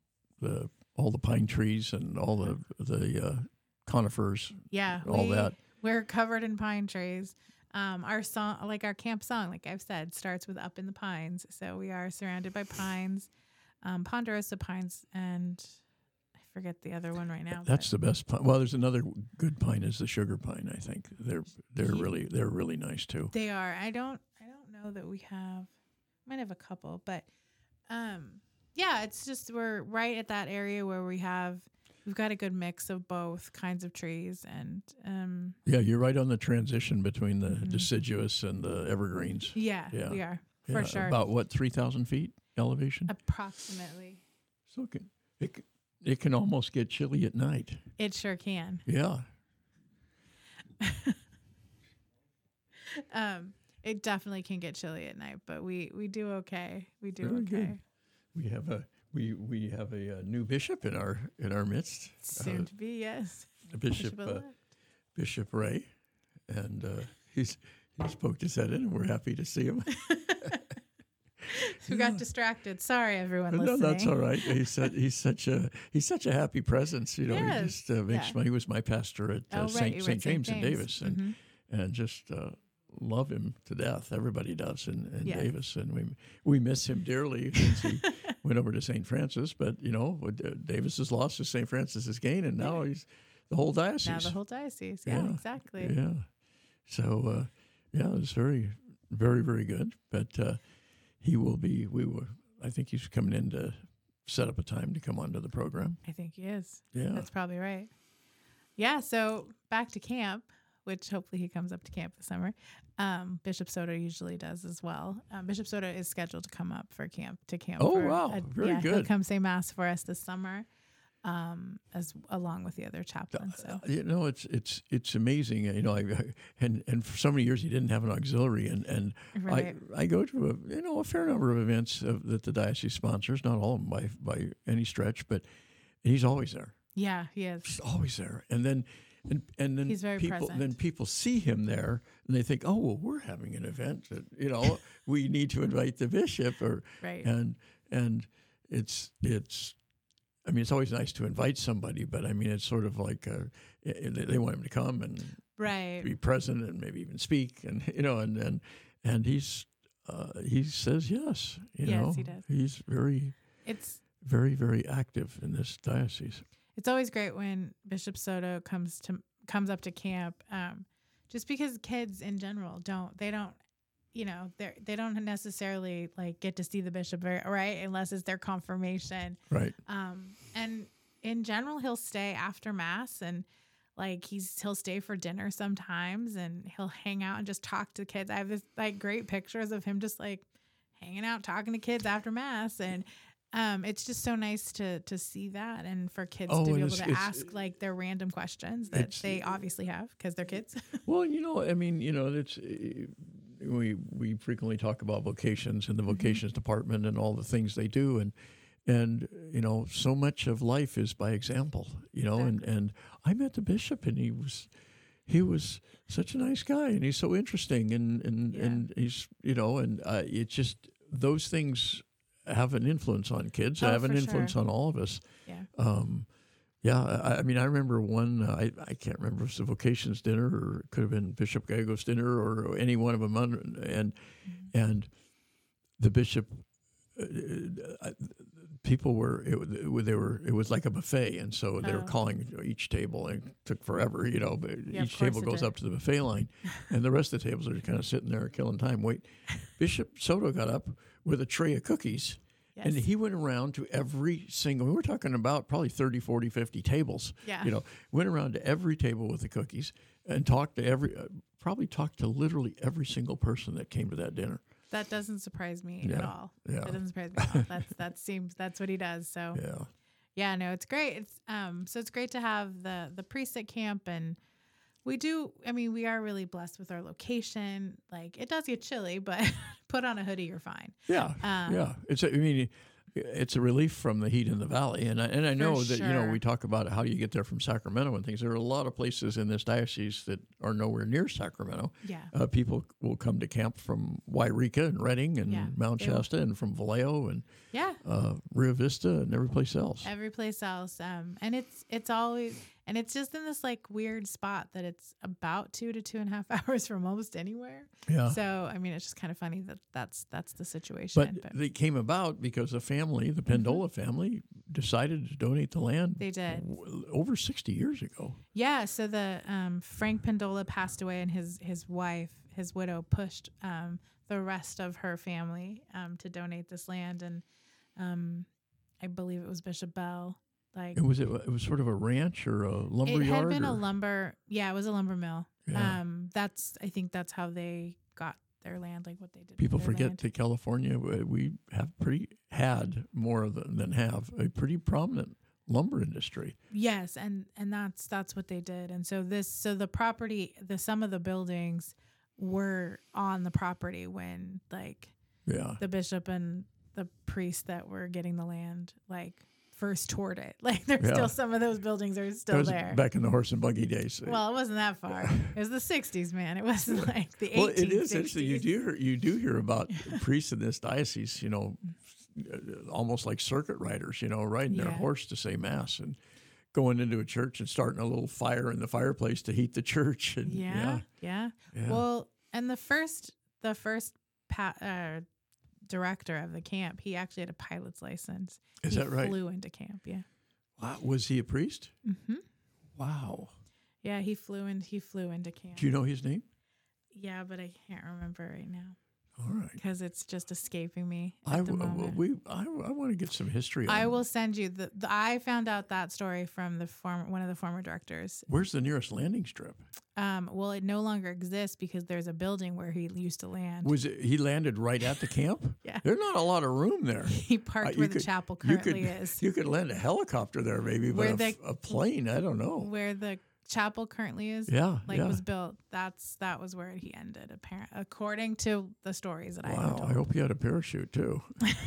the all the pine trees and all the the uh, conifers, Yeah, all we, that. We're covered in pine trees. Um, our song, like our camp song, like I've said, starts with "Up in the Pines." So we are surrounded by pines, um, ponderosa pines, and I forget the other one right now. That's the best pine. Well, there's another good pine is the sugar pine. I think they're they're Ye- really they're really nice too. They are. I don't. I don't know that we have. Might have a couple, but um, yeah, it's just we're right at that area where we have. We've got a good mix of both kinds of trees, and um, Yeah, you're right on the transition between the Mhm. deciduous and the evergreens. yeah, Yeah. we are for Yeah, sure. About what, three thousand feet elevation? Approximately, So it can, it, c- it can almost get chilly at night. it sure can. Yeah. Um, it definitely can get chilly at night, but we we do okay. We do Very okay. good. We have a we we have a, uh new bishop in our in our midst. Soon Uh, to be, yes. Bishop uh, Bishop-elect. Bishop Ray, and uh, he's he's poked his head in, and we're happy to see him. Who got distracted? Sorry, everyone No, listening. that's all right. He's such, he's such a he's such a happy presence. You know, Yes. he just uh, makes Yeah. my, he was my pastor at uh, Oh, right, Saint you were Saint at James, in Davis, and Mhm. and just uh, love him to death. Everybody does in, in Yes. Davis, and we we miss him dearly since he went over to Saint Francis. But you know, uh, Davis has lost to Saint Francis's gain, and now he's the whole diocese. Now the whole diocese. Yeah, Yeah. exactly. Yeah. So uh, yeah, it's very, very, very good. But uh, he will be. We were. I think he's coming in to set up a time to come onto the program. I think he is. Yeah. That's probably right. Yeah. So back to camp, which hopefully he comes up to camp this summer. Um, Bishop Soto usually does as well. Um, Bishop Soto is scheduled to come up for camp to camp. Oh, for wow. a- Very yeah, He'll good. come say mass for us this summer, um, as along with the other chaplains. So You know, it's it's it's amazing. You know, I, and and for so many years he didn't have an auxiliary, and and Right. I I go to a you know a fair number of events of, that the diocese sponsors, not all of them by by any stretch, but he's always there. yeah, he is. He's always there, and then. And, and then He's very people present. then people see him there and they think, oh well, we're having an event that you know we need to invite the bishop or Right. and and it's it's I mean it's always nice to invite somebody, but I mean it's sort of like uh, they they want him to come and Right. be present and maybe even speak and you know and and and he's uh, he says yes you Yes, know he does. he's very It's very very active in this diocese. It's always great when Bishop Soto comes to comes up to camp, um, just because kids in general don't they don't you know they they don't necessarily like get to see the bishop very, right unless it's their confirmation. Right. Um, and in general, he'll stay after mass and like he's he'll stay for dinner sometimes, and he'll hang out and just talk to kids. I have this like great pictures of him just like hanging out, talking to kids after mass, and um, it's just so nice to to see that, and for kids Oh, to and be able it's- to it's- ask like their random questions that it's- they obviously have because they're kids. Well, you know, I mean, you know, it's uh, we we frequently talk about vocations and the vocations department and all the things they do, and and you know, so much of life is by example, you know, and and I met the bishop, and he was he was such a nice guy, and he's so interesting, and and Yeah. and he's you know, and uh, it just those things have an influence on kids, Oh, have an for influence sure. on all of us. Yeah. Um, yeah, I, I mean, I remember one. Uh, I I can't remember if it was the vocations dinner or it could have been Bishop Gallegos dinner or any one of them. un- And and the bishop, uh, uh, people were it, it, they were it was like a buffet, and so they were Oh. calling each table, and it took forever, you know. But Yeah, of each table course it goes did. up to the buffet line, and the rest of the tables are kind of sitting there killing time. Wait, Bishop Soto got up with a tray of cookies. Yes. And he went around to every single, we were talking about probably thirty, forty, fifty tables. Yeah. You know, went around to every table with the cookies and talked to every, uh, probably talked to literally every single person that came to that dinner. That doesn't surprise me at Yeah, all. yeah. That doesn't surprise me at all. That's that seems that's what he does. So Yeah. yeah, no, it's great. It's um so it's great to have the the priest at camp, and we do I mean, we are really blessed with our location. Like it does get chilly, but put on a hoodie, you're fine. Yeah. Um, yeah. It's, a, I mean, it's a relief from the heat in the valley. And I, and I know that, you know, sure. we talk about how you get there from Sacramento and things. There are a lot of places in this diocese that are nowhere near Sacramento. Yeah. Uh, people will come to camp from Wairika and Redding and Yeah, Mount they will. Shasta and from Vallejo and Yeah. uh, Rio Vista and every place else. Every place else. Um and it's it's always and it's just in this like weird spot that it's about two to two and a half hours from almost anywhere. Yeah. So I mean it's just kind of funny that that's that's the situation. But they came about because a family, the Pendola family, decided to donate the land They did. w- over sixty years ago. Yeah, so the um, Frank Pendola passed away, and his his wife, his widow, pushed um, the rest of her family um, to donate this land, and um, I believe it was Bishop Bell. Like It was it, it was sort of a ranch or a lumber it yard. had been a or- lumber, yeah, it was a lumber mill. Yeah. Um, that's I think that's how they got their land, like what they did. with People their forget land. that California, we we have pretty had more than, than have a pretty prominent lumber industry. Yes, and and that's that's what they did. And so this so the property, the some of the buildings were on the property when like Yeah. the bishop and the priest that were getting the land like first toured it. Like there's Yeah. still some of those buildings are That still was there. back in the horse and buggy days. Well, it wasn't that far. It was the sixties, man. It wasn't like the Well, eighteen sixties. it is interesting. You do hear, you do hear about priests in this diocese, you know, uh, almost like circuit riders, you know, riding their Yeah. horse to say mass and going into a church and starting a little fire in the fireplace to heat the church. And Yeah, yeah. yeah. Well, And the first, the first pa- uh, director of the camp, he actually had a pilot's license. Is he that right? Flew into camp. Yeah. Wow. Was he a priest? Mm-hmm. Wow. Yeah, he flew in. He flew into camp. Do you know his name? Yeah, but I can't remember right now. All right. Because it's just escaping me at I, the moment. we, I, I want to get some history on I will send you the, the. I found out that story from the former one of the former directors. Where's the nearest landing strip? Um, well, it no longer exists because there's a building where he used to land. Was it, he landed right at the camp? Yeah. There's not a lot of room there. He parked Uh, you where the could- chapel You currently could, is. you could land a helicopter there maybe, but Where a, the- f- a plane, I don't know. Where the chapel currently is, Yeah, like yeah. was built. That's that was where he ended, apparent according to the stories that I Wow, have I hope you had a parachute too.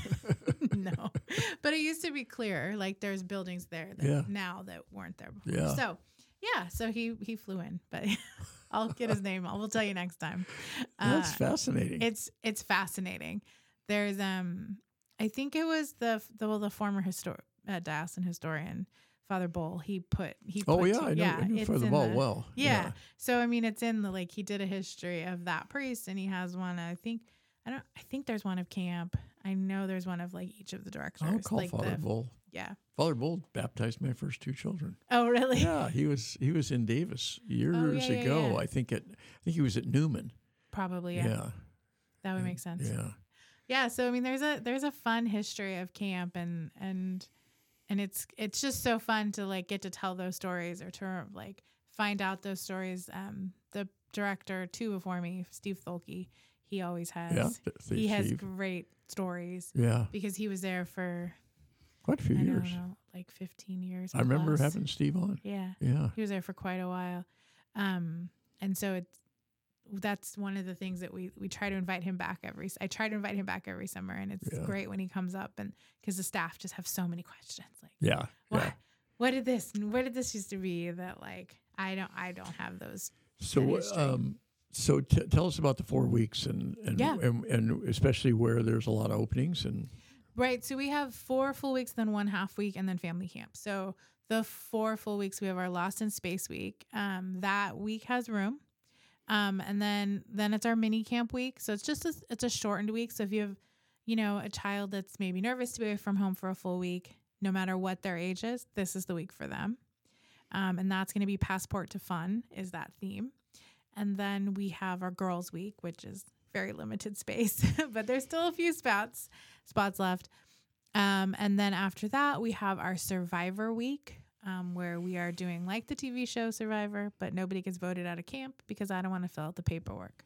no, but it used to be clear. Like there's buildings there that Yeah. now that weren't there before. Yeah. So yeah, so he he flew in, but I'll get his name. I will tell you next time. That's Uh, fascinating. It's it's fascinating. There's um I think it was the the well, the former histor- uh, diocesan historian Father Bull. He put he oh put yeah, to- I know, I know it's Father in Ball the- well. Yeah. So I mean, it's in the like he did a history of that priest, and he has one. I think I don't. I think there's one of camp. I know there's one of like each of the directors. I'll call like Father the, Bull. Yeah. Father Bull baptized my first two children. Oh really? Yeah, he was he was in Davis years Oh, yeah, yeah, ago. yeah. I think at I think he was at Newman. Probably. Yeah. Yeah, That would make sense. yeah. Yeah, so I mean there's a there's a fun history of camp and and and it's it's just so fun to like get to tell those stories or to like find out those stories. Um the director too before me, Steve Tholke, he always has Yeah, th- he has Steve. great stories Yeah, because he was there for quite a few I years. don't know, like fifteen years. I remember plus. having Steve on. Yeah. Yeah, He was there for quite a while. Um and so it's that's one of the things that we we try to invite him back every I try to invite him back every summer, and it's Yeah. great when he comes up, and because the staff just have so many questions like yeah, why yeah. what did this and where did this used to be that like I don't I don't have those. So, that history. um, so t- tell us about the four weeks and and, Yeah. and and especially where there's a lot of openings and Right. So we have four full weeks, then one half week, and then family camp. So the four full weeks, we have our Lost in Space week. Um, that week has room. Um, and then then it's our mini camp week. So it's just a, it's a shortened week. So if you have, you know, a child that's maybe nervous to be away from home for a full week, no matter what their age is, this is the week for them. Um, and that's going to be Passport to Fun is that theme. And then we have our girls week, which is very limited space, but there's still a few spots spots left. Um, and then after that, we have our Survivor week, um, where we are doing like the T V show Survivor, but nobody gets voted out of camp because I don't want to fill out the paperwork.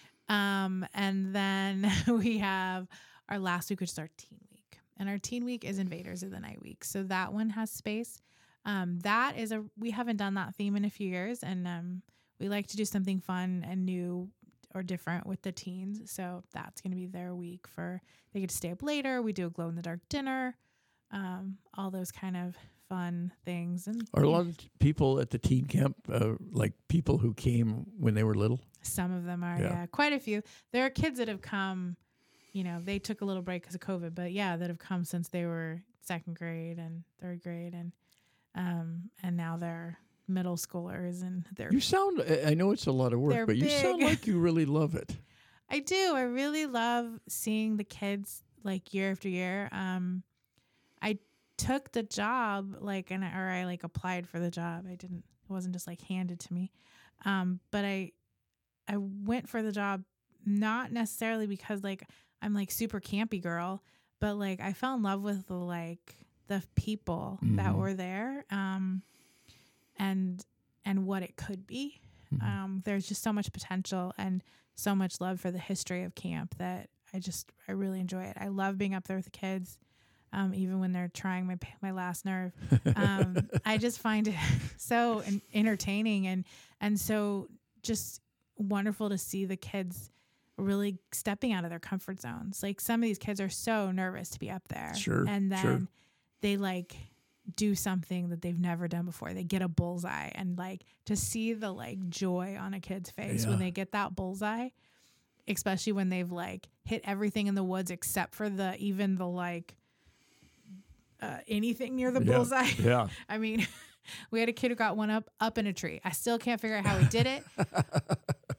Um, and then we have our last week, which is our teen week. And our teen week is Invaders of the Night week. So that one has space. Um, that is a, we haven't done that theme in a few years. And um, we like to do something fun and new or different with the teens. So that's going to be their week for, they get to stay up later. We do a glow in the dark dinner, um, all those kind of fun things. And are a lot of t- people at the teen camp uh, like people who came when they were little? some of them are, Yeah. yeah. quite a few. There are kids that have come, you know, they took a little break because of COVID, but yeah, that have come since they were second grade and third grade. And, um, and now they're middle schoolers and they're, You sound, I I know it's a lot of work, They're but you sound big. like you really love it. I do. I really love seeing the kids like year after year. Um, I took the job like, and I, or I like applied for the job. I didn't, it wasn't just like handed to me. Um, but I, I went for the job, not necessarily because like, I'm like super campy girl, but like I fell in love with the, like the people that Mhm. were there. Um, and, and what it could be. Mhm. Um, there's just so much potential and so much love for the history of camp that I just, I really enjoy it. I love being up there with the kids, um, even when they're trying my my last nerve. Um, I just find it so en- entertaining and and so just wonderful to see the kids really stepping out of their comfort zones. Like some of these kids are so nervous to be up there, Sure, and then sure. they like do something that they've never done before. They get a bullseye, and like to see the like joy on a kid's face Yeah. when they get that bullseye, especially when they've like hit everything in the woods except for the even the like uh, anything near the Yeah, bullseye. yeah. I mean, we had a kid who got one up up in a tree. I still can't figure out how he did it.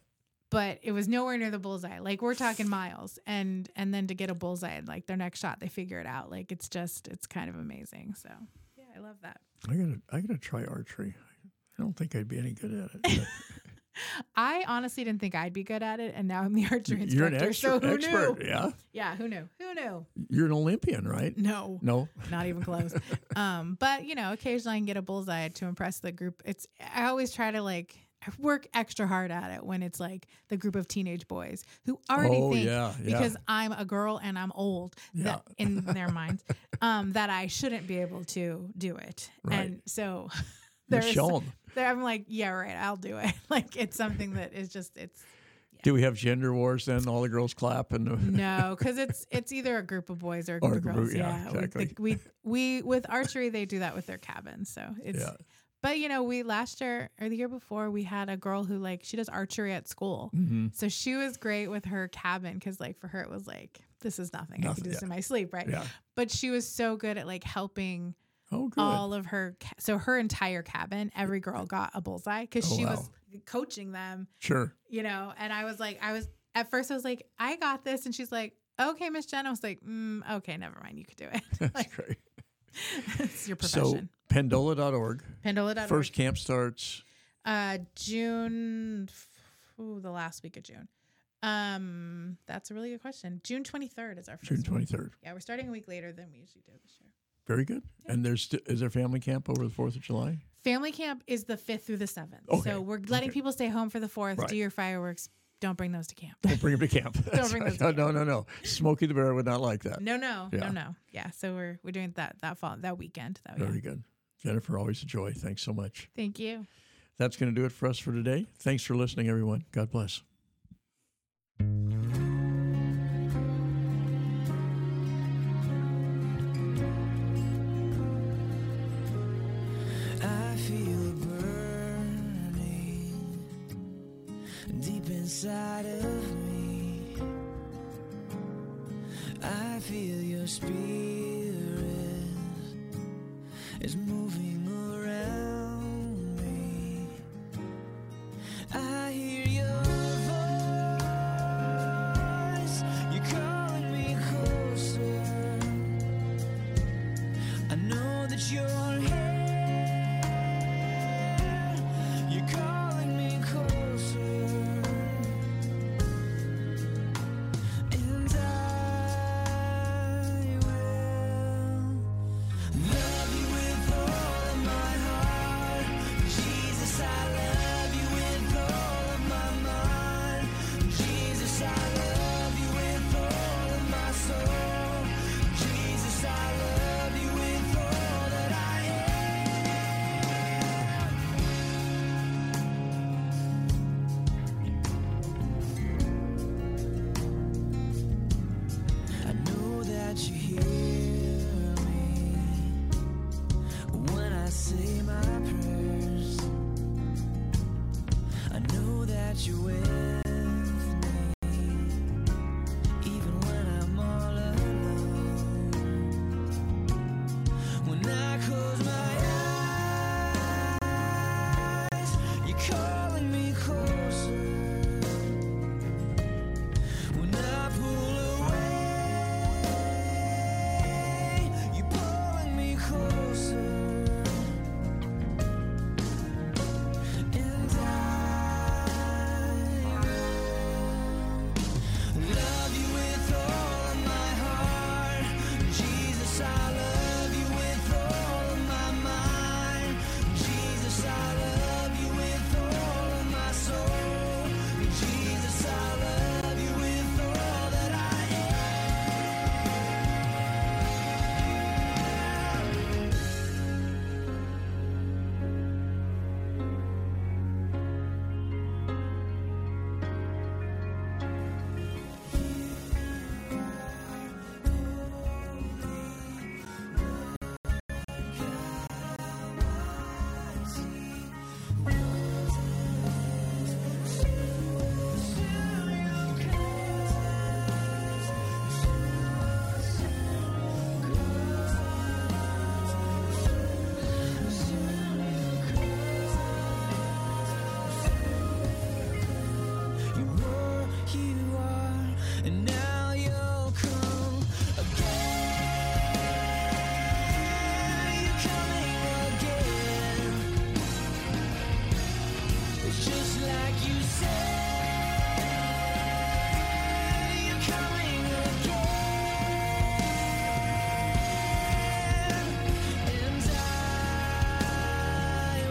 but it was nowhere near the bullseye. Like we're talking miles, and and then to get a bullseye, like their next shot, they figure it out. Like it's just, it's kind of amazing. So yeah, I love that. I gotta, I gotta try archery. I don't think I'd be any good at it. I honestly didn't think I'd be good at it, and now I'm the archery instructor. You're an extra, so who expert, knew? yeah. Yeah, who knew? Who knew? You're an Olympian, right? No, No, not even close. um, but you know, occasionally I can get a bullseye to impress the group. It's I always try to like work extra hard at it when it's like the group of teenage boys who already Oh, think yeah, yeah. because I'm a girl and I'm old that in their minds um, that I shouldn't be able to do it, Right. and so. You There's, show 'em. there, I'm like, yeah, right. I'll do it. Like it's something that is just it's. Do we have gender wars then? All the girls clap and No, because it's it's either a group of boys or a Or group a of group- girls. yeah, Yeah, exactly. We, we we with archery they do that with their cabins. So it's. Yeah. But you know, we last year or the year before we had a girl who like she does archery at school, Mm-hmm. so she was great with her cabin because like for her it was like this is nothing. I Nothing, can do this yeah. in my sleep, right? Yeah. But she was so good at like helping. Oh, good. All of her, ca- so her entire cabin, every girl got a bullseye because Oh, she wow. was coaching them, Sure. you know. And I was like, I was at first, I was like, I got this, and she's like, okay, Miss Jen. I was like, mm, okay, never mind, you could do it. That's Like, great. it's your So profession. Pendola dot org. Pendola dot org. First camp starts. uh, June, ooh, the last week of June. Um, that's a really good question. June twenty-third is our first June one. twenty-third. Yeah, we're starting a week later than we usually do this year. Very good. And there's st- is there family camp over the fourth of July? Family camp is the fifth through the seventh. Okay, So we're letting okay. people stay home for the fourth, Right. do your fireworks. Don't bring those to camp. Don't bring them to camp. That's bring right. those to no, camp. no, no, no. Smokey the Bear would not like that. No, no, Yeah. no, no. Yeah. So we're we're doing that that fall that weekend. That Very yeah. good. Jennifer, always a joy. Thanks so much. Thank you. That's going to do it for us for today. Thanks for listening, everyone. God bless. I feel a burning deep inside of me. I feel your spirit is moving around me. I hear your voice, you're calling me closer. I know that you're here. You're calling me closer, and I will love you with all of my heart. Jesus, I love you with all of my mind. Jesus, I love you with all of my soul. Jesus, I love you with all that I I know that you hear me when I say my prayers. I know that you're with